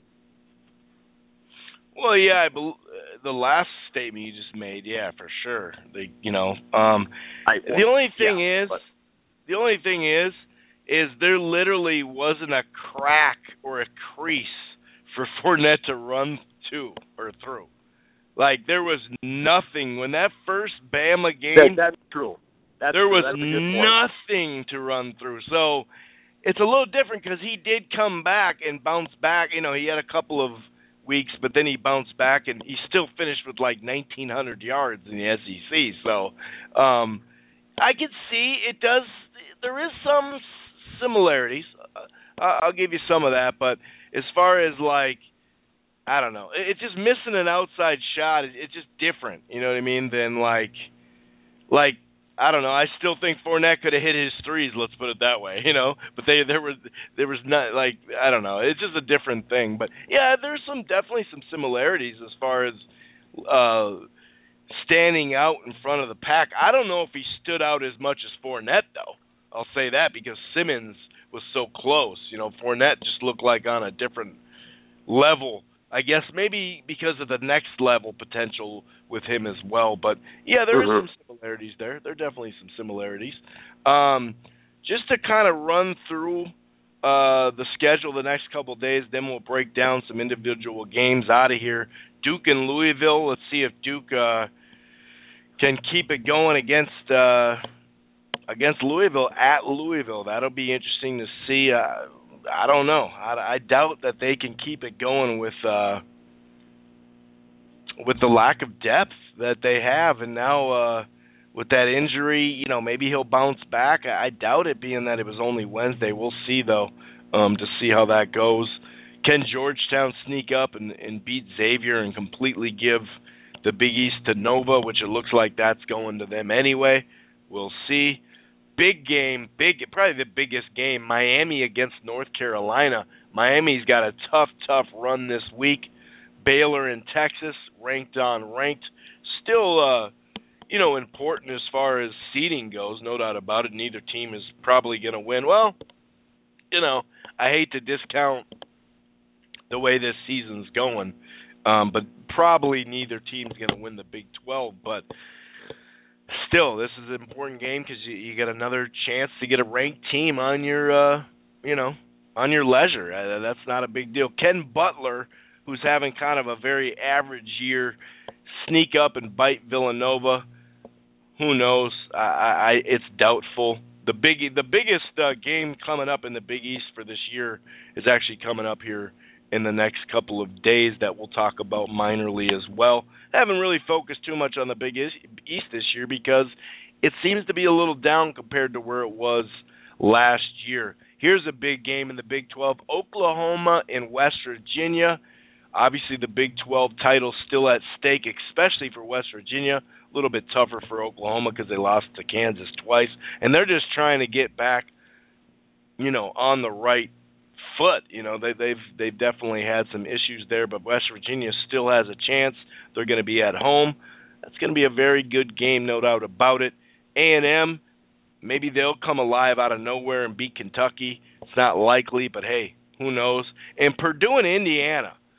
Well, yeah, I bel- the last statement you just made, yeah, for sure. They, you know, um, I, well, the only thing yeah, is, but. the only thing is, is there literally wasn't a crack or a crease for Fournette to run to or through. Like, there was nothing. When that first Bama game, that, that's true. That's there true. was that's a good point. nothing to run through. So it's a little different because he did come back and bounce back. You know, he had a couple of weeks, but then he bounced back, and he still finished with like nineteen hundred yards in the S E C. So um, I could see it does. There is some similarities. Uh, I'll give you some of that, but as far as like, I don't know, it's just missing an outside shot. It's just different, you know what I mean, than like, like I don't know. I still think Fournette could have hit his threes. Let's put it that way, you know. But they there was there was not like I don't know. It's just a different thing. But yeah, there's some definitely some similarities as far as uh, standing out in front of the pack. I don't know if he stood out as much as Fournette though. I'll say that because Simmons was so close. You know, Fournette just looked like on a different level. I guess maybe because of the next level potential with him as well. But, yeah, there mm-hmm. are some similarities there. There are definitely some similarities. Um, just to kind of run through uh, the schedule the next couple of days, then we'll break down some individual games out of here. Duke and Louisville. Let's see if Duke uh, can keep it going against uh, against Louisville at Louisville. That'll be interesting to see. Uh, I don't know. I, I doubt that they can keep it going with uh, with the lack of depth that they have, and now uh, with that injury, you know, maybe he'll bounce back. I, I doubt it, being that it was only Wednesday. We'll see though, um, to see how that goes. Can Georgetown sneak up and, and beat Xavier and completely give the Big East to Nova, which it looks like that's going to them anyway? We'll see. Big game, big, probably the biggest game, Miami against North Carolina. Miami's got a tough, tough run this week. Baylor in Texas, ranked on ranked. Still, uh, you know, important as far as seeding goes, no doubt about it. Neither team is probably going to win. Well, you know, I hate to discount the way this season's going, um, but probably neither team's going to win the Big twelve, but still, this is an important game because you, you get another chance to get a ranked team on your, uh, you know, on your leisure. Uh, that's not a big deal. Ken Butler, who's having kind of a very average year, sneak up and bite Villanova. Who knows? I, I, it's doubtful. The big, the biggest uh, game coming up in the Big East for this year is actually coming up here in the next couple of days that we'll talk about minorly as well. I haven't really focused too much on the Big East this year because it seems to be a little down compared to where it was last year. Here's a big game in the Big twelve, Oklahoma and West Virginia. Obviously the Big twelve title still at stake, especially for West Virginia. A little bit tougher for Oklahoma because they lost to Kansas twice. And they're just trying to get back, you know, on the right foot. You know, they, they've they've definitely had some issues there, but West Virginia still has a chance. They're going to be at home. That's going to be a very good game, no doubt about it. A and M, maybe they'll come alive out of nowhere and beat Kentucky. It's not likely, but hey, who knows? And Purdue and Indiana.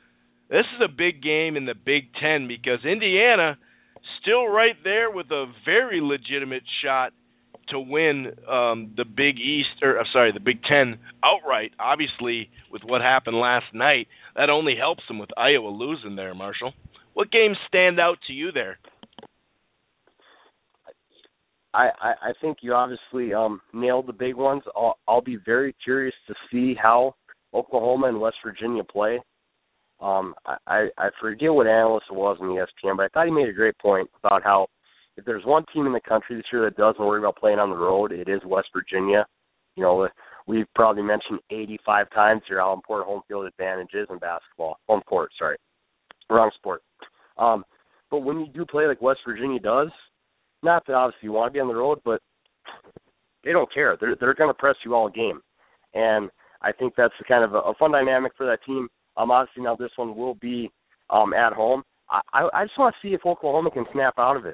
this is a big game in the Big Ten because Indiana still right there with a very legitimate shot to win um, the Big East, or uh, sorry, the Big Ten outright. Obviously, with what happened last night, that only helps them with Iowa losing there, Marshall. What games stand out to you there? I, I, I think you obviously um, nailed the big ones. I'll, I'll be very curious to see how Oklahoma and West Virginia play. Um, I, I, I forget what analyst it was on E S P N, but I thought he made a great point about how if there's one team in the country this year that doesn't worry about playing on the road, it is West Virginia. You know, we've probably mentioned eighty-five times here how important home field advantage is in basketball. Home court, sorry. Wrong sport. Um, but when you do play like West Virginia does, not that obviously you want to be on the road, but they don't care. They're they're going to press you all game. And I think that's kind of a, a fun dynamic for that team. Um, obviously now this one will be um, at home. I, I, I just want to see if Oklahoma can snap out of it.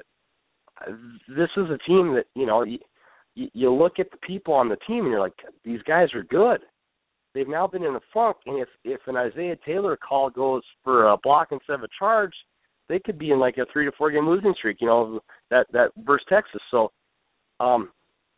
This is a team that, you know, you, you look at the people on the team and you're like, these guys are good. They've now been in a funk, and if, if an Isaiah Taylor call goes for a block instead of a charge, they could be in like a three to four game losing streak, you know, that, that versus Texas. So, um,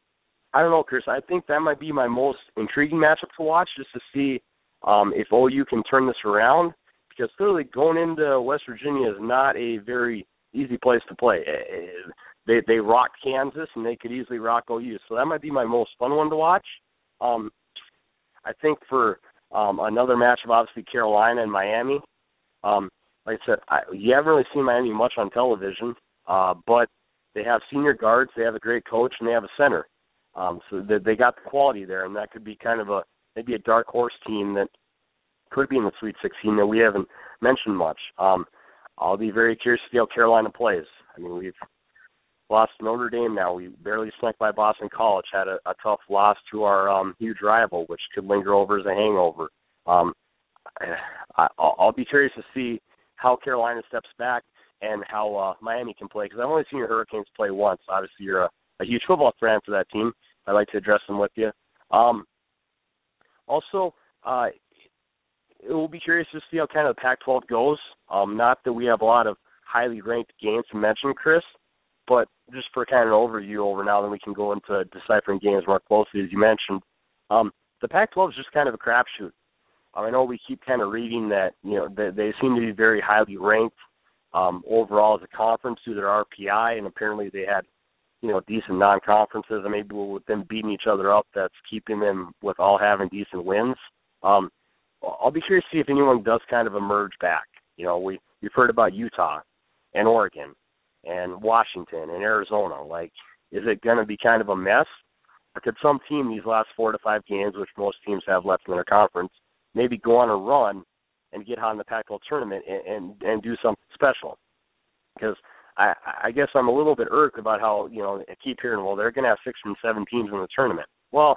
I don't know, Chris. I think that might be my most intriguing matchup to watch, just to see um, if O U can turn this around, because clearly going into West Virginia is not a very easy place to play. They they rocked Kansas, and they could easily rock O U. So that might be my most fun one to watch. Um, I think for um, another matchup, obviously Carolina and Miami. Um, like I said, I, you haven't really seen Miami much on television, uh, but they have senior guards, they have a great coach, and they have a center. Um, so they, they got the quality there, and that could be kind of a maybe a dark horse team that could be in the Sweet sixteen that we haven't mentioned much. Um, I'll be very curious to see how Carolina plays. I mean, we've lost Notre Dame now. We barely snuck by Boston College, had a, a tough loss to our um, huge rival, which could linger over as a hangover. Um, I, I'll, I'll be curious to see how Carolina steps back and how uh, Miami can play, because I've only seen your Hurricanes play once. Obviously, you're a, a huge football fan for that team. I'd like to address them with you. Um, also, uh, it will be curious to see how kind of the Pac twelve goes. Um, not that we have a lot of highly ranked games to mention, Chris, but just for kind of an overview over now, then we can go into deciphering games more closely, as you mentioned. Um, the Pac twelve is just kind of a crapshoot. Um, I know we keep kind of reading that, you know, they, they seem to be very highly ranked um, overall as a conference through their R P I, and apparently they had, you know, decent non-conferences, and maybe with them beating each other up, that's keeping them with all having decent wins. Um, I'll be curious to see if anyone does kind of emerge back. You know, we, we've heard about Utah and Oregon and Washington and Arizona. Like, is it going to be kind of a mess? Or could some team these last four to five games, which most teams have left in their conference, maybe go on a run and get hot in the Pac twelve tournament and, and, and do something special? Because I, I guess I'm a little bit irked about how, you know, I keep hearing, well, they're going to have six from seven teams in the tournament. Well,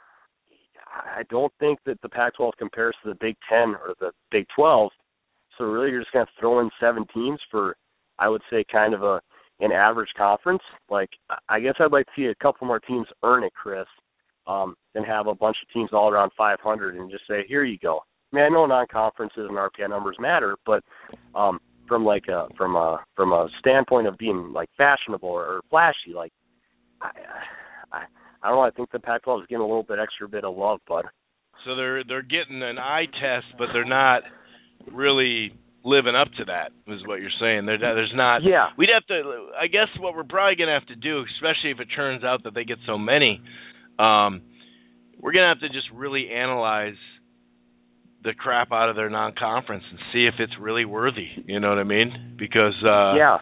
I don't think that the Pac twelve compares to the Big Ten or the Big twelve. So really you're just going to throw in seven teams for, I would say, kind of a an average conference. Like, I guess I'd like to see a couple more teams earn it, Chris, um, than have a bunch of teams all around five hundred and just say, here you go. I mean, I know non-conferences and R P I numbers matter, but um, from like a from a from a standpoint of being like fashionable or, or flashy, like I, I I don't know. I think the Pac twelve is getting a little bit extra bit of love, bud. So they're they're getting an eye test, but they're not really living up to that, is what you're saying. There, there's not. Yeah. We'd have to. I guess what we're probably gonna have to do, especially if it turns out that they get so many, um, we're gonna have to just really analyze the crap out of their non-conference and see if it's really worthy. You know what I mean? Because uh, yeah.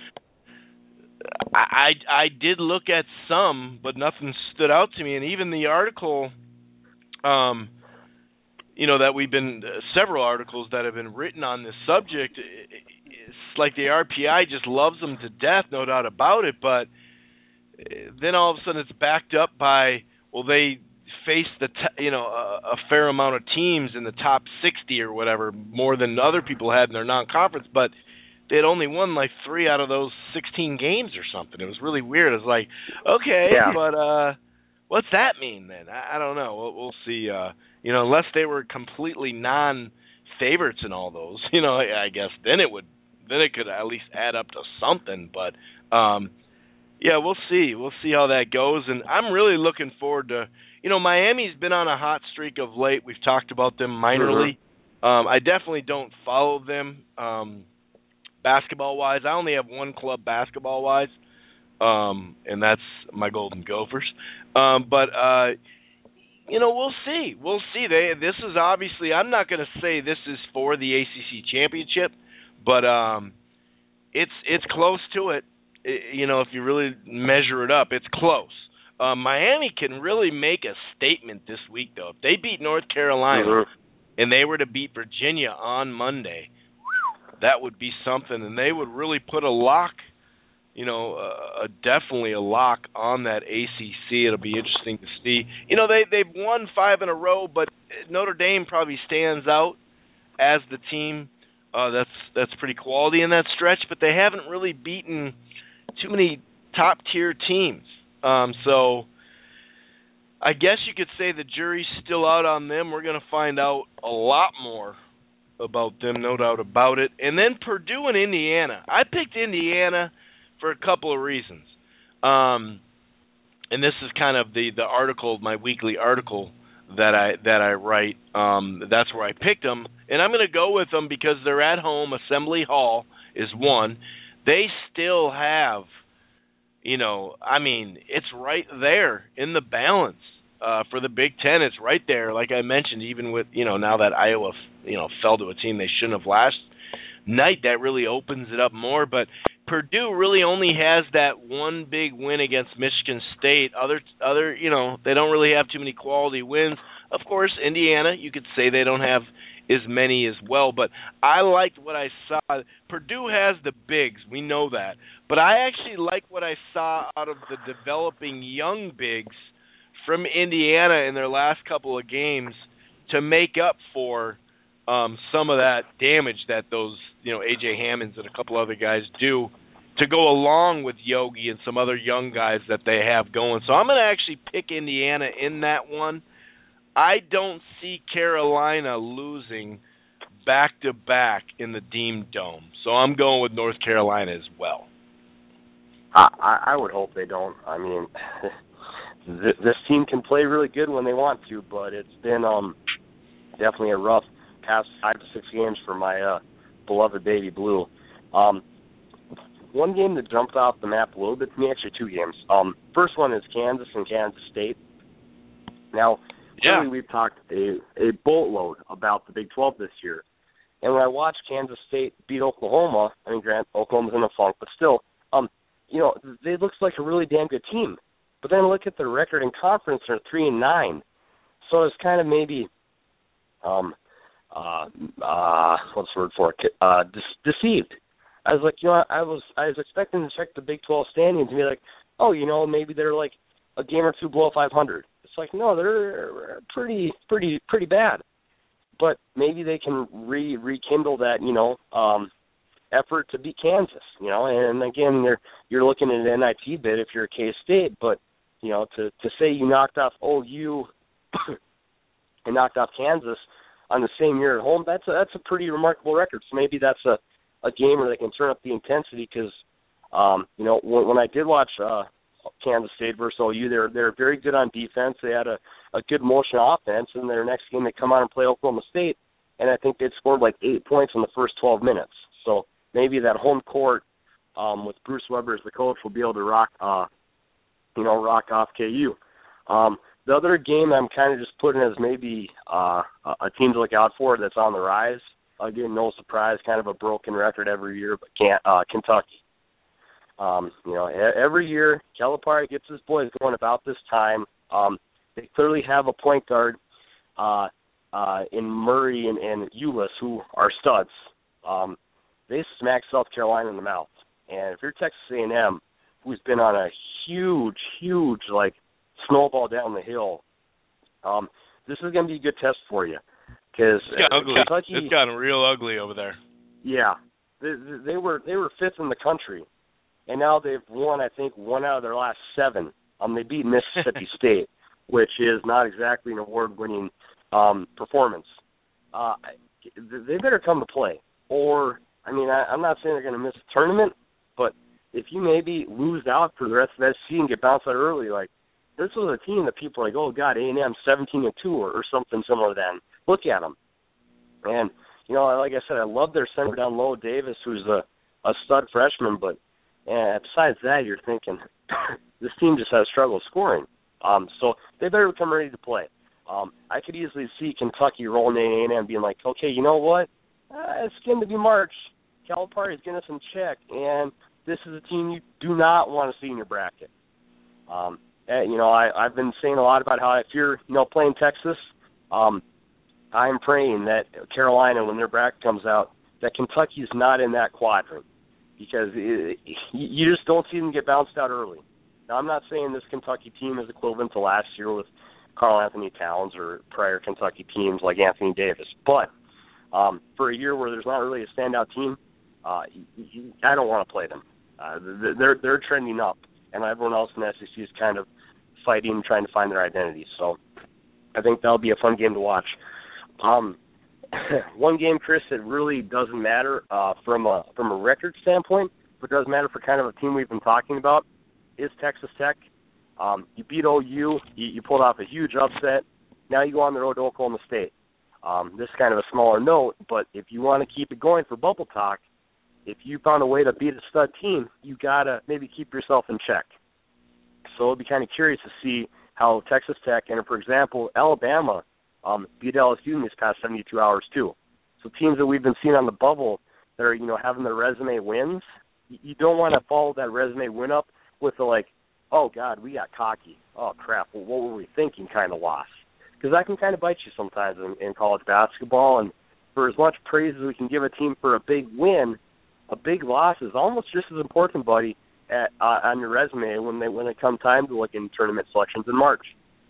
I, I I did look at some, but nothing stood out to me. And even the article, um, you know, that we've been uh, several articles that have been written on this subject. It's like the R P I just loves them to death, no doubt about it. But then all of a sudden, it's backed up by, well, they faced the t- you know a, a fair amount of teams in the top sixty or whatever, more than other people had in their non-conference, but they had only won like three out of those sixteen games or something. It was really weird. It was like, okay, yeah. but uh, what's that mean then? I, I don't know. We'll, we'll see. Uh, you know, unless they were completely non favorites in all those, you know, I, I guess then it would then it could at least add up to something. But um, yeah, we'll see. We'll see how that goes, and I'm really looking forward to. You know, Miami's been on a hot streak of late. We've talked about them minorly. Mm-hmm. Um, I definitely don't follow them um, basketball-wise. I only have one club basketball-wise, um, and that's my Golden Gophers. Um, but, uh, you know, we'll see. We'll see. They, this is obviously – I'm not going to say this is for the A C C championship, but um, it's it's close to it. it. You know, if you really measure it up, it's close. Uh, Miami can really make a statement this week, though. If they beat North Carolina mm-hmm. and they were to beat Virginia on Monday, that would be something, and they would really put a lock, you know, uh, definitely a lock on that A C C. It'll be interesting to see. You know, they, they've won five in a row, but Notre Dame probably stands out as the team uh, that's that's pretty quality in that stretch, but they haven't really beaten too many top-tier teams. Um, so I guess you could say the jury's still out on them. We're going to find out a lot more about them, no doubt about it. And then Purdue and Indiana. I picked Indiana for a couple of reasons. Um, and this is kind of the, the article, my weekly article that I that I write. Um, that's where I picked them. And I'm going to go with them because they're at home. Assembly Hall is one. They still have... You know, I mean, it's right there in the balance uh, for the Big Ten. It's right there, like I mentioned, even with, you know, now that Iowa, you know, fell to a team they shouldn't have last night, that really opens it up more. But Purdue really only has that one big win against Michigan State. Other, other, you know, they don't really have too many quality wins. Of course, Indiana, you could say they don't have as many as well, but I liked what I saw. Purdue has the bigs, we know that, but I actually like what I saw out of the developing young bigs from Indiana in their last couple of games to make up for um, some of that damage that those, you know, A J Hammonds and a couple other guys do to go along with Yogi and some other young guys that they have going. So I'm going to actually pick Indiana in that one. I don't see Carolina losing back-to-back in the Dean Dome. So I'm going with North Carolina as well. I, I would hope they don't. I mean, this team can play really good when they want to, but it's been um, definitely a rough past five to six games for my uh, beloved Baby Blue. Um, one game that jumped off the map a little bit to me, actually two games. Um, first one is Kansas and Kansas State. Now, Yeah. Really, we've talked a, a boatload about the Big twelve this year. And when I watched Kansas State beat Oklahoma, I mean, Grant, Oklahoma's in a funk, but still, um, you know, they look like a really damn good team. But then look at their record in conference, they're three and nine. So it's kind of maybe, um, uh, uh, what's the word for it? Uh, de- deceived. I was like, you know, I was I was expecting to check the Big twelve standings and be like, oh, you know, maybe they're like a game or two below five hundred. It's like, no, they're pretty, pretty, pretty bad. But maybe they can re rekindle that, you know, um, effort to beat Kansas, you know. And again, you're you're looking at an N I T bid if you're a K-State, but you know, to to say you knocked off O U and knocked off Kansas on the same year at home, that's a, that's a pretty remarkable record. So maybe that's a, a game where they can turn up the intensity because, um, you know, when, when I did watch. Uh, Kansas State versus O U, they're they're very good on defense. They had a, a good motion offense, and their next game they come out and play Oklahoma State, and I think they scored like eight points in the first twelve minutes. So maybe that home court um, with Bruce Weber as the coach will be able to rock, uh, you know, rock off K U. Um, the other game I'm kind of just putting as maybe uh, a team to look out for that's on the rise. Again, no surprise, kind of a broken record every year, but can't uh, Kentucky. Um, you know, every year, Calipari gets his boys going about this time. Um, they clearly have a point guard uh, uh, in Murray and, and Ulis who are studs. Um, they smack South Carolina in the mouth. And if you're Texas A and M, who's been on a huge, huge, like, snowball down the hill, um, this is going to be a good test for you. Because uh, Kentucky, it's gotten real ugly over there. Yeah. They, they were they were fifth in the country. And now they've won, I think, one out of their last seven. Um, they beat Mississippi State, which is not exactly an award-winning um, performance. Uh, they better come to play. Or, I mean, I, I'm not saying they're going to miss a tournament, but if you maybe lose out for the rest of that season and get bounced out early, like, this was a team that people are like, oh, God, A and M seventeen and two or, or something similar to that. And look at them. And, you know, like I said, I love their center down low, Davis, who's a, a stud freshman. But uh, besides that, you're thinking this team just has struggled scoring. Um, so they better come ready to play. Um, I could easily see Kentucky rolling in A and M being like, okay, you know what? Uh, it's going to be March. Calipari's getting us in check, and this is a team you do not want to see in your bracket. Um, and, you know, I, I've been saying a lot about how if you're, you know, playing Texas, um, I'm praying that Carolina, when their bracket comes out, that Kentucky's not in that quadrant because it, you just don't see them get bounced out early. Now, I'm not saying this Kentucky team is equivalent to last year with Karl Anthony Towns or prior Kentucky teams like Anthony Davis, but um, for a year where there's not really a standout team, uh, you, I don't want to play them. Uh, they're they're trending up, and everyone else in the S E C is kind of fighting, trying to find their identity. So I think that'll be a fun game to watch. Um, one game, Chris, that really doesn't matter uh, from a from a record standpoint, but does matter for kind of a team we've been talking about, is Texas Tech. Um, you beat O U. You, you pulled off a huge upset. Now you go on the road to Oklahoma State. Um, this is kind of a smaller note, but if you want to keep it going for Bubble Talk, if you found a way to beat a stud team, you got to maybe keep yourself in check. So I'll be kind of curious to see how Texas Tech and, for example, Alabama um, beat L S U in these past seventy-two hours too. So teams that we've been seeing on the bubble that are, you know, having their resume wins, you don't want to follow that resume win up with the, like, oh, God, we got cocky. Oh, crap, well, what were we thinking kind of loss? Because that can kind of bite you sometimes in, in college basketball. And for as much praise as we can give a team for a big win, a big loss is almost just as important, buddy, at, uh, on your resume when they when it comes time to look in tournament selections in March.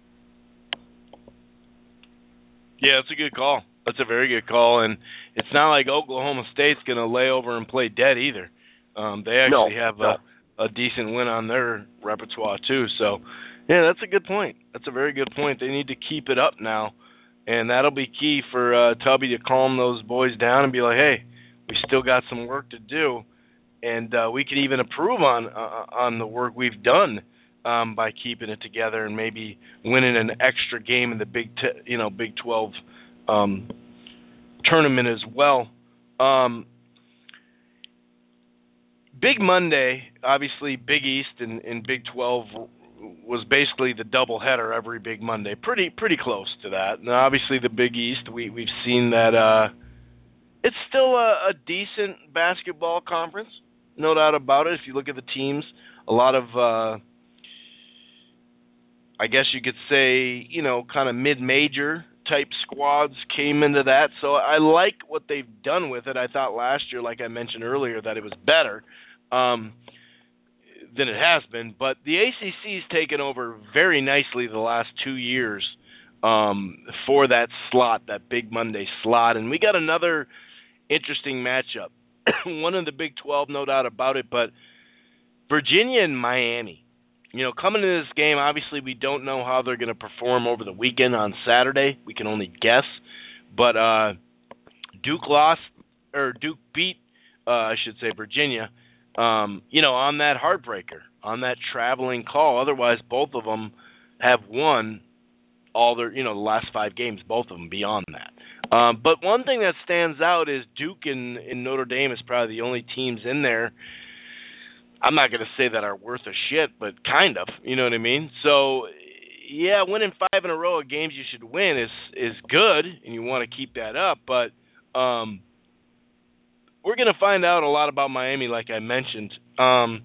Yeah, it's a good call. That's a very good call. And it's not like Oklahoma State's going to lay over and play dead either. Um, they actually no, have no. a, a decent win on their repertoire too. So, yeah, that's a good point. That's a very good point. They need to keep it up now, and that'll be key for uh, Tubby to calm those boys down and be like, hey, we still got some work to do, and uh, we can even improve on uh, on the work we've done um, by keeping it together and maybe winning an extra game in the Big T- you know Big twelve um, tournament as well. Um, Big Monday, obviously Big East and, and Big twelve was basically the doubleheader every Big Monday. Pretty pretty close to that. Now, obviously the Big East, we, we've seen that uh, it's still a, a decent basketball conference, no doubt about it. If you look at the teams, a lot of, uh, I guess you could say, you know, kind of mid-major type squads came into that. So I like what they've done with it. I thought last year, like I mentioned earlier, that it was better um, than it has been. But the A C C's taken over very nicely the last two years um, for that slot, that Big Monday slot. And we got another interesting matchup. One in the Big twelve, no doubt about it, but Virginia and Miami. You know, coming into this game, obviously we don't know how they're going to perform over the weekend on Saturday. We can only guess. But uh, Duke lost, or Duke beat, uh, I should say, Virginia, um, you know, on that heartbreaker, on that traveling call. Otherwise, both of them have won all their, you know, the last five games, both of them beyond that. Um, but one thing that stands out is Duke and, and Notre Dame is probably the only teams in there, I'm not going to say that are worth a shit, but kind of, you know what I mean? So, yeah, winning five in a row of games you should win is is good, and you want to keep that up. But um, we're going to find out a lot about Miami, like I mentioned. Um,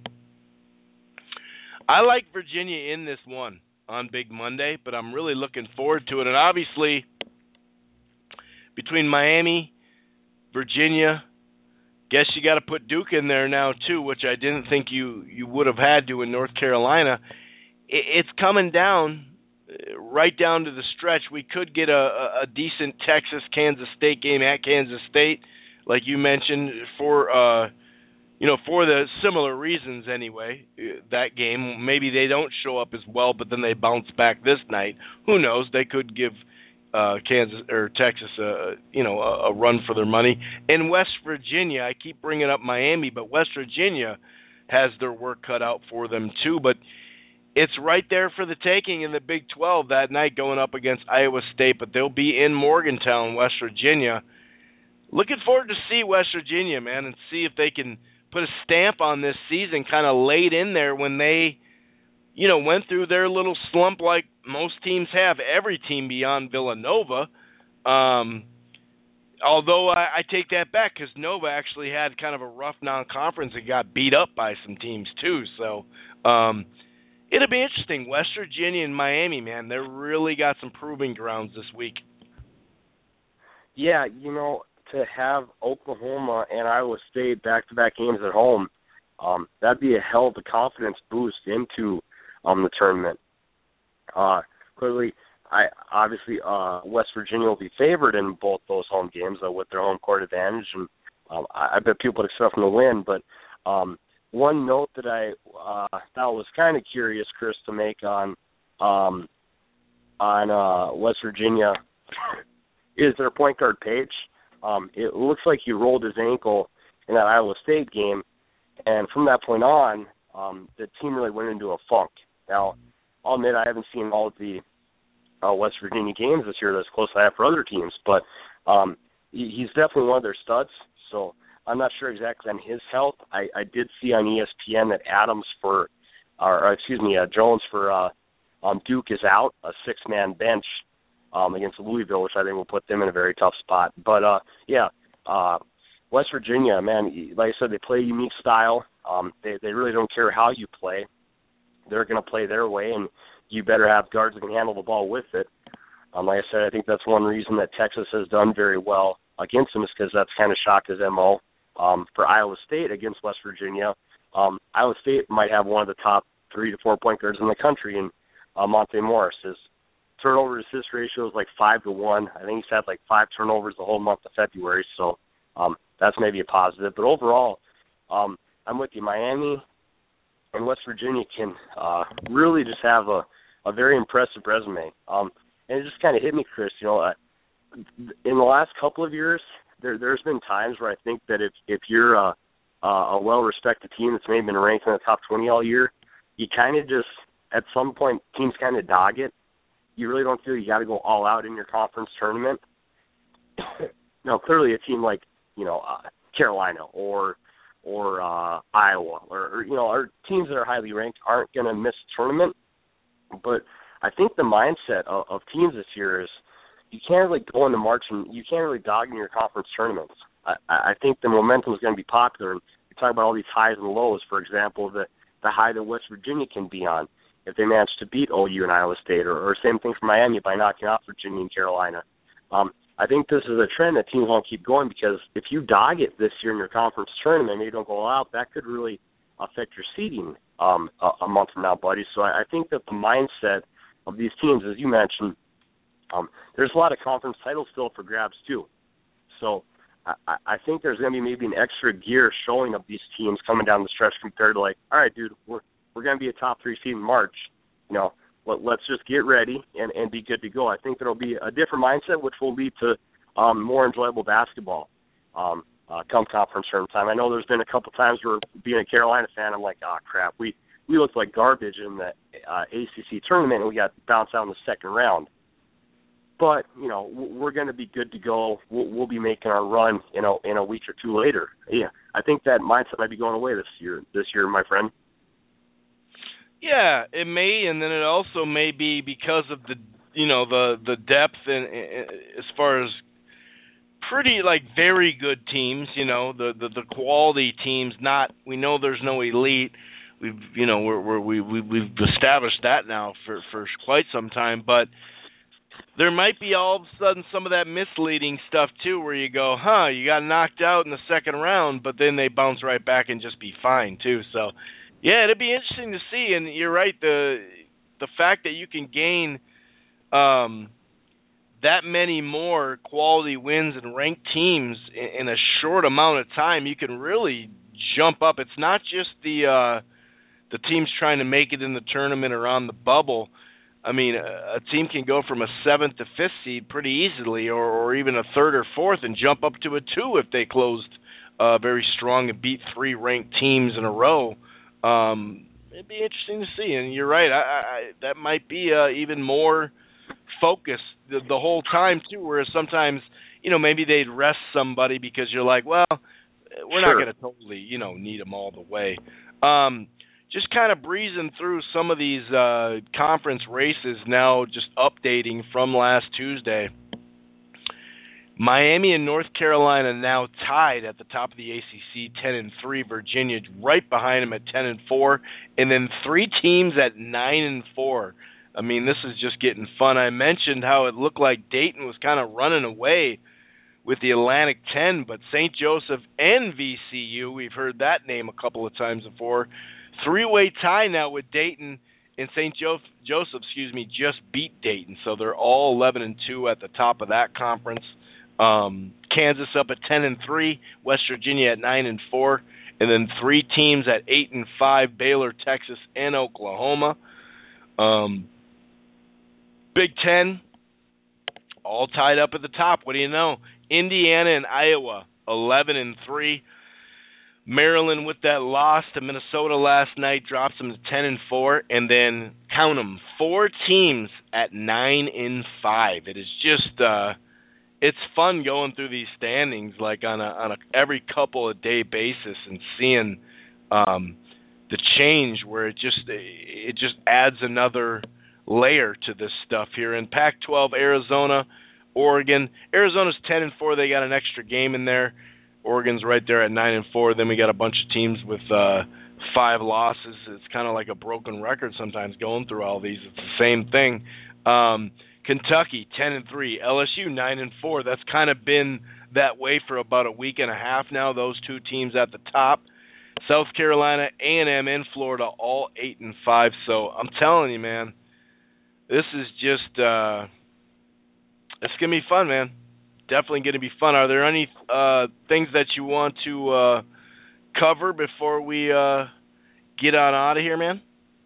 I like Virginia in this one on Big Monday, but I'm really looking forward to it. And obviously, between Miami, Virginia, guess you got to put Duke in there now too, which I didn't think you, you would have had to in North Carolina. It, it's coming down, right down to the stretch. We could get a, a decent Texas-Kansas State game at Kansas State, like you mentioned, for uh, you know, for the similar reasons anyway. That game, maybe they don't show up as well, but then they bounce back this night. Who knows? They could give uh, Kansas or Texas, uh, you know, a, a run for their money. In West Virginia, I keep bringing up Miami, but West Virginia has their work cut out for them too. But it's right there for the taking in the Big twelve that night, going up against Iowa State. But they'll be in Morgantown, West Virginia. Looking forward to see West Virginia, man, and see if they can put a stamp on this season kind of late in there when they, you know, went through their little slump like most teams have, every team beyond Villanova. Um, although I, I take that back because Nova actually had kind of a rough non-conference and got beat up by some teams too. So um, it'll be interesting. West Virginia and Miami, man, they really got some proving grounds this week. Yeah, you know, to have Oklahoma and Iowa State back-to-back games at home, um, that'd be a hell of a confidence boost into um, the tournament. Uh, clearly, I obviously uh, West Virginia will be favored in both those home games uh, with their home court advantage, and um, I, I bet people would expect them to win. But um, one note that I uh, thought was kind of curious, Chris, to make on um, on uh, West Virginia is their point guard Page. Um, it looks like he rolled his ankle in that Iowa State game, and from that point on, um, the team really went into a funk. Now, I'll admit I haven't seen all of the uh, West Virginia games this year as close as I have for other teams, but um, he, he's definitely one of their studs, so I'm not sure exactly on his health. I, I did see on E S P N that Adams for, or, or excuse me, uh, Jones for uh, um, Duke is out, a six-man bench, Um, against Louisville, which I think will put them in a very tough spot. But, uh, yeah, uh, West Virginia, man, like I said, they play a unique style. Um, they, they really don't care how you play. They're going to play their way, and you better have guards that can handle the ball with it. Um, like I said, I think that's one reason that Texas has done very well against them is because that's kind of Shaka's M O. Um, for Iowa State against West Virginia, um, Iowa State might have one of the top three to four point guards in the country, and uh, Monte Morris is turnover assist ratio is like five to one. I think he's had like five turnovers the whole month of February, so um, that's maybe a positive. But overall, um, I'm with you. Miami and West Virginia can uh, really just have a, a very impressive resume. Um, and it just kind of hit me, Chris. You know, uh, in the last couple of years, there there's been times where I think that if if you're a, a well-respected team that's maybe been ranked in the top twenty all year, you kind of just at some point teams kind of dog it. You really don't feel you got to go all out in your conference tournament. Now, clearly, a team like you know uh, Carolina or or uh, Iowa or, or you know, or teams that are highly ranked aren't going to miss a tournament. But I think the mindset of, of teams this year is you can't really go into March and you can't really dog in your conference tournaments. I, I think the momentum is going to be popular. And we talk about all these highs and lows. For example, the the high that West Virginia can be on if they manage to beat O U and Iowa State, or, or same thing for Miami by knocking off Virginia and Carolina. Um, I think this is a trend that teams won't keep going because if you dog it this year in your conference tournament and you don't go out, that could really affect your seeding um, a, a month from now, buddy. So I, I think that the mindset of these teams, as you mentioned, um, there's a lot of conference titles still for grabs too. So I, I think there's going to be maybe an extra gear showing of these teams coming down the stretch compared to like, all right, dude, we're we're going to be a top three seed in March. You know, let, let's just get ready and, and be good to go. I think there will be a different mindset, which will lead to um, more enjoyable basketball um, uh, come conference tournament time. I know there's been a couple times where being a Carolina fan, I'm like, oh, crap, we, we looked like garbage in the uh, A C C tournament, and we got bounced out in the second round. But, you know, we're going to be good to go. We'll, we'll be making our run, you know, in a week or two later. Yeah, I think that mindset might be going away this year, this year, my friend. Yeah, it may, and then it also may be because of the, you know, the the depth and as far as pretty like very good teams, you know, the the, the quality teams. Not we know there's no elite. We've you know we're, we're we we we've established that now for for quite some time, but there might be all of a sudden some of that misleading stuff too, where you go, huh, you got knocked out in the second round, but then they bounce right back and just be fine too. So. Yeah, it'd be interesting to see, and you're right. The the fact that you can gain um, that many more quality wins and ranked teams in, in a short amount of time, you can really jump up. It's not just the uh, the teams trying to make it in the tournament or on the bubble. I mean, a, a team can go from a seventh to fifth seed pretty easily, or, or even a third or fourth, and jump up to a two if they closed uh, very strong and beat three ranked teams in a row. Um, it'd be interesting to see. And you're right, I, I, that might be uh, even more focus the, the whole time too. Whereas sometimes, you know, maybe they'd rest somebody because you're like, well, we're sure. not going to totally, you know, need them all the way. Um, just kind of breezing through some of these uh, conference races now, just updating from last Tuesday. Miami and North Carolina now tied at the top of the A C C, ten and three. Virginia right behind them at ten and four, and then three teams at nine and four. I mean, this is just getting fun. I mentioned how it looked like Dayton was kind of running away with the Atlantic ten, but Saint Joseph and V C U, we've heard that name a couple of times before. Three-way tie now with Dayton, and Saint Jo- Joseph, excuse me, just beat Dayton, so they're all eleven and two at the top of that conference. Um, Kansas up at ten and three, West Virginia at nine and four, and then three teams at eight and five: Baylor, Texas, and Oklahoma. Um, Big Ten, all tied up at the top. What do you know? Indiana and Iowa, eleven and three. Maryland with that loss to Minnesota last night drops them to ten and four, and then count them, four teams at nine and five. It is just uh, it's fun going through these standings like on a on a every couple of day basis and seeing um, the change where it just it just adds another layer to this stuff here. In Pac twelve, Arizona, Oregon. Arizona's ten and four. They got an extra game in there. Oregon's right there at nine and four. Then we got a bunch of teams with uh, five losses. It's kind of like a broken record sometimes going through all these. It's the same thing. Um, Kentucky ten and three. L S U nine and four. That's kind of been that way for about a week and a half now. Those two teams at the top. South Carolina, A and M, and Florida all eight and five. So I'm telling you, man, this is just uh, it's gonna be fun, man. Definitely going to be fun. Are there any uh, things that you want to uh, cover before we uh, get on out of here, man?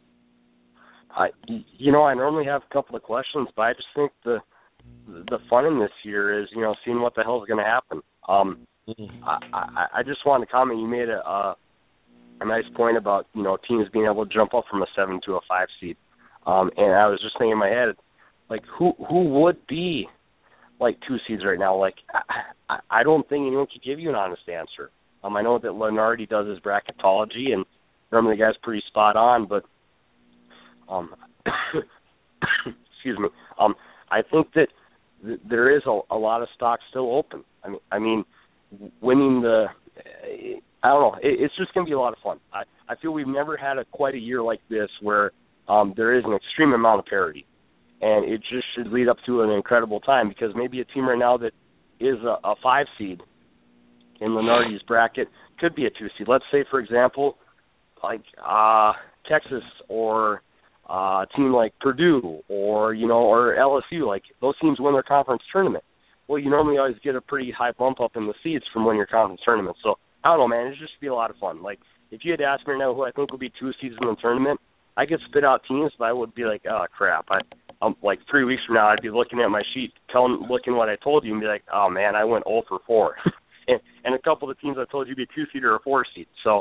I, you know, I normally have a couple of questions, but I just think the the fun in this year is, you know, seeing what the hell is going to happen. Um, mm-hmm. I, I, I just wanted to comment. You made a uh, a nice point about, you know, teams being able to jump up from a seven to a five seed, um, and I was just thinking in my head, like, who who would be like two seeds right now? Like, I, I don't think anyone could give you an honest answer. Um, I know that Lenardi does his bracketology, and normally the guy's pretty spot on, but um, excuse me. Um, I think that th- there is a, a lot of stocks still open. I mean, I mean, winning the, I don't know. It, it's just going to be a lot of fun. I, I feel we've never had a quite a year like this where um, there is an extreme amount of parity. And it just should lead up to an incredible time, because maybe a team right now that is a, a five seed in Lenardi's bracket could be a two seed. Let's say, for example, like uh, Texas or uh, a team like Purdue or, you know, or L S U. Like, those teams win their conference tournament. Well, you normally always get a pretty high bump up in the seeds from winning your conference tournament. So, I don't know, man. It's just be a lot of fun. Like, if you had to ask me right now who I think will be two seeds in the tournament, I could spit out teams, but I would be like, oh, crap. I Um, like three weeks from now, I'd be looking at my sheet, telling, looking what I told you, and be like, "Oh man, I went zero for four." and, and a couple of the teams I told you would be a two seed or a four seed. So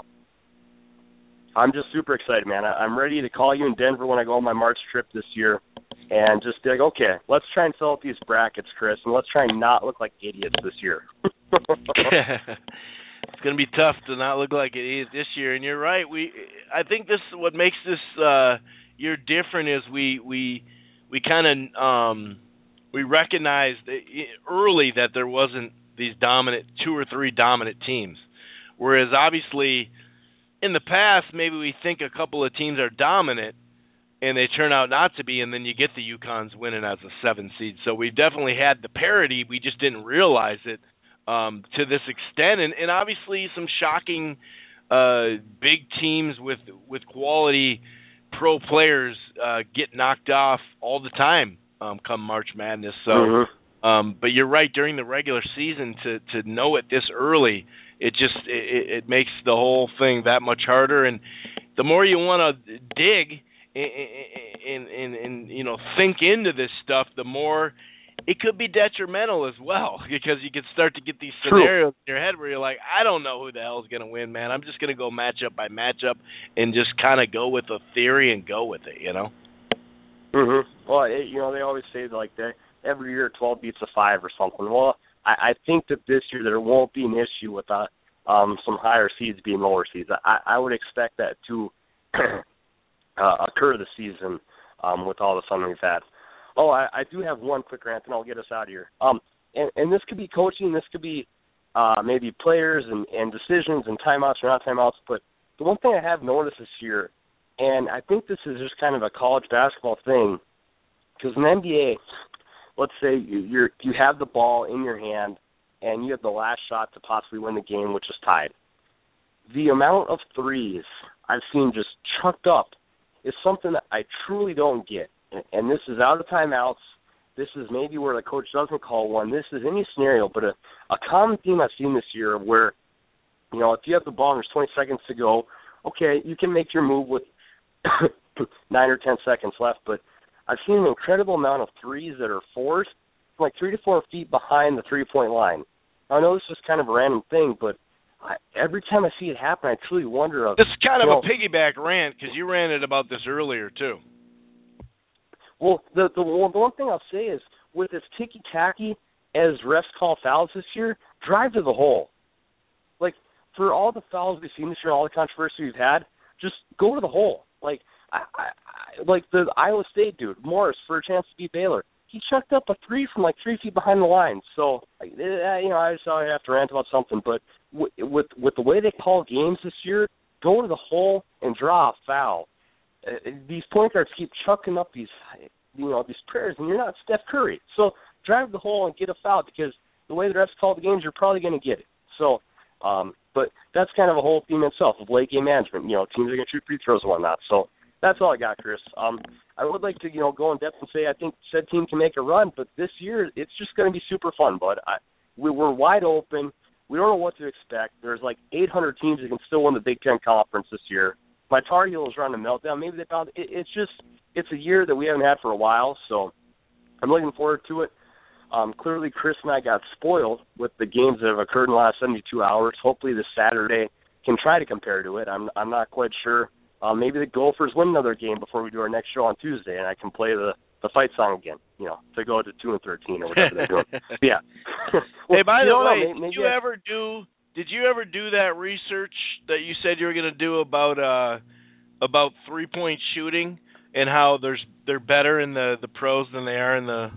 I'm just super excited, man. I, I'm ready to call you in Denver when I go on my March trip this year, and just be like, "Okay, let's try and fill out these brackets, Chris, and let's try and not look like idiots this year." It's going to be tough to not look like it is this year, and you're right. We, I think this what makes this uh, year different is we we. We kind of um, we recognized early that there wasn't these dominant two or three dominant teams, whereas obviously in the past maybe we think a couple of teams are dominant and they turn out not to be, and then you get the UConns winning as a seven seed. So we definitely had the parity, we just didn't realize it um, to this extent, and, and obviously some shocking uh, big teams with with quality pro players uh, get knocked off all the time um, come March Madness. So, mm-hmm. um, but you're right. During the regular season, to to know it this early, it just it, it makes the whole thing that much harder. And the more you want to dig, and, and, and, and you know, think into this stuff, the more it could be detrimental as well, because you can start to get these scenarios True. in your head where you're like, I don't know who the hell is going to win, man. I'm just going to go matchup by matchup and just kind of go with a theory and go with it, you know? Mhm. Well, it, you know, they always say like that every year twelve beats a five or something. Well, I, I think that this year there won't be an issue with uh, um, some higher seeds being lower seeds. I, I would expect that to uh, occur this season um, with all the fun we've had. Oh, I, I do have one quick rant, and I'll get us out of here. Um, and, and this could be coaching, this could be uh, maybe players and, and decisions and timeouts or not timeouts, but the one thing I have noticed this year, and I think this is just kind of a college basketball thing, because in the N B A, let's say you, you're, you have the ball in your hand and you have the last shot to possibly win the game, which is tied. The amount of threes I've seen just chucked up is something that I truly don't get. And this is out of timeouts. This is maybe where the coach doesn't call one. This is any scenario, but a, a common theme I've seen this year where, you know, if you have the ball and there's twenty seconds to go, okay, you can make your move with nine or ten seconds left, but I've seen an incredible amount of threes that are forced, like three to four feet behind the three-point line. I know this is kind of a random thing, but I, every time I see it happen, I truly wonder of. This is kind of know, a piggyback rant because you ranted about this earlier too. Well, the the one, the one thing I'll say is, with as ticky-tacky as refs call fouls this year, drive to the hole. Like, for all the fouls we've seen this year, all the controversy we've had, just go to the hole. Like, I, I, I, like the Iowa State dude, Morris, for a chance to beat Baylor. He chucked up a three from like three feet behind the line. So, you know, I just I have to rant about something. But with, with with the way they call games this year, go to the hole and draw a foul. Uh, these point guards keep chucking up these, you know, these prayers, and you're not Steph Curry. So drive the hole and get a foul, because the way the refs call the games, you're probably going to get it. So, um, but that's kind of a whole theme itself of late game management. You know, teams are going to shoot free throws and whatnot. So that's all I got, Chris. Um, I would like to, you know, go in depth and say I think said team can make a run, but this year it's just going to be super fun, bud. I, we, we're wide open. We don't know what to expect. There's like eight hundred teams that can still win the Big Ten Conference this year. My Tar Heels are on a meltdown. Maybe they found it, it's just it's a year that we haven't had for a while, so I'm looking forward to it. Um, clearly, Chris and I got spoiled with the games that have occurred in the last seventy-two hours. Hopefully, this Saturday can try to compare to it. I'm I'm not quite sure. Uh, maybe the Gophers win another game before we do our next show on Tuesday, and I can play the, the fight song again, you know, to go to two and thirteen or whatever they're doing. Yeah. Well, hey, by the way, know, maybe, did you I... ever do? Did you ever do that research that you said you were going to do about uh about three point shooting and how there's they're better in the, the pros than they are in the?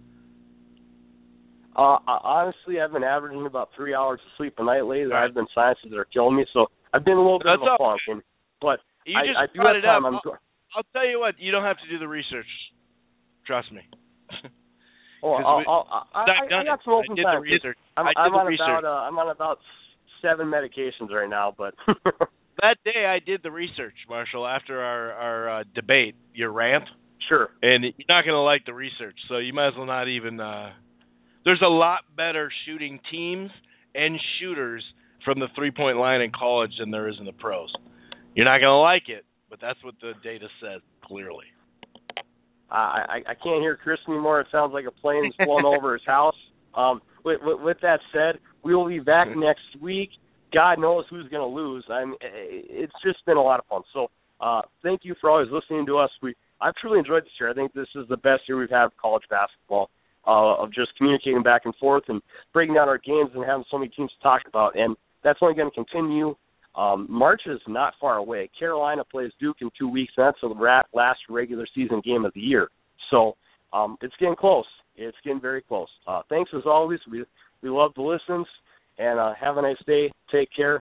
Uh, honestly, I've been averaging about three hours of sleep a night lately. There have been sciences that are killing me, so I've been a little bit That's of a funk. And, but you I, just I do brought have it time. up. I'm I'll, go- I'll tell you what. You don't have to do the research. Trust me. Oh, I'll, I'll, I, I, I got some open I did time. The research. I'm, I did I'm the on research. about uh, I'm on about seven medications right now, but that day I did the research, Marshall. After our our uh, debate, your rant. Sure. And you're not going to like the research, so you might as well not even. Uh, there's a lot better shooting teams and shooters from the three-point line in college than there is in the pros. You're not going to like it, but that's what the data says clearly. Uh, I, I can't hear Chris anymore. It sounds like a plane is flown over his house. Um, with, with, with that said, we will be back next week. God knows who's going to lose. I mean, it's just been a lot of fun. So uh, thank you for always listening to us. We I've truly enjoyed this year. I think this is the best year we've had of college basketball, uh, of just communicating back and forth and breaking down our games and having so many teams to talk about. And that's only going to continue. Um, March is not far away. Carolina plays Duke in two weeks, and that's the last regular season game of the year. So um, it's getting close. It's getting very close. Uh, thanks as always. We we love the listens, and uh, have a nice day. Take care.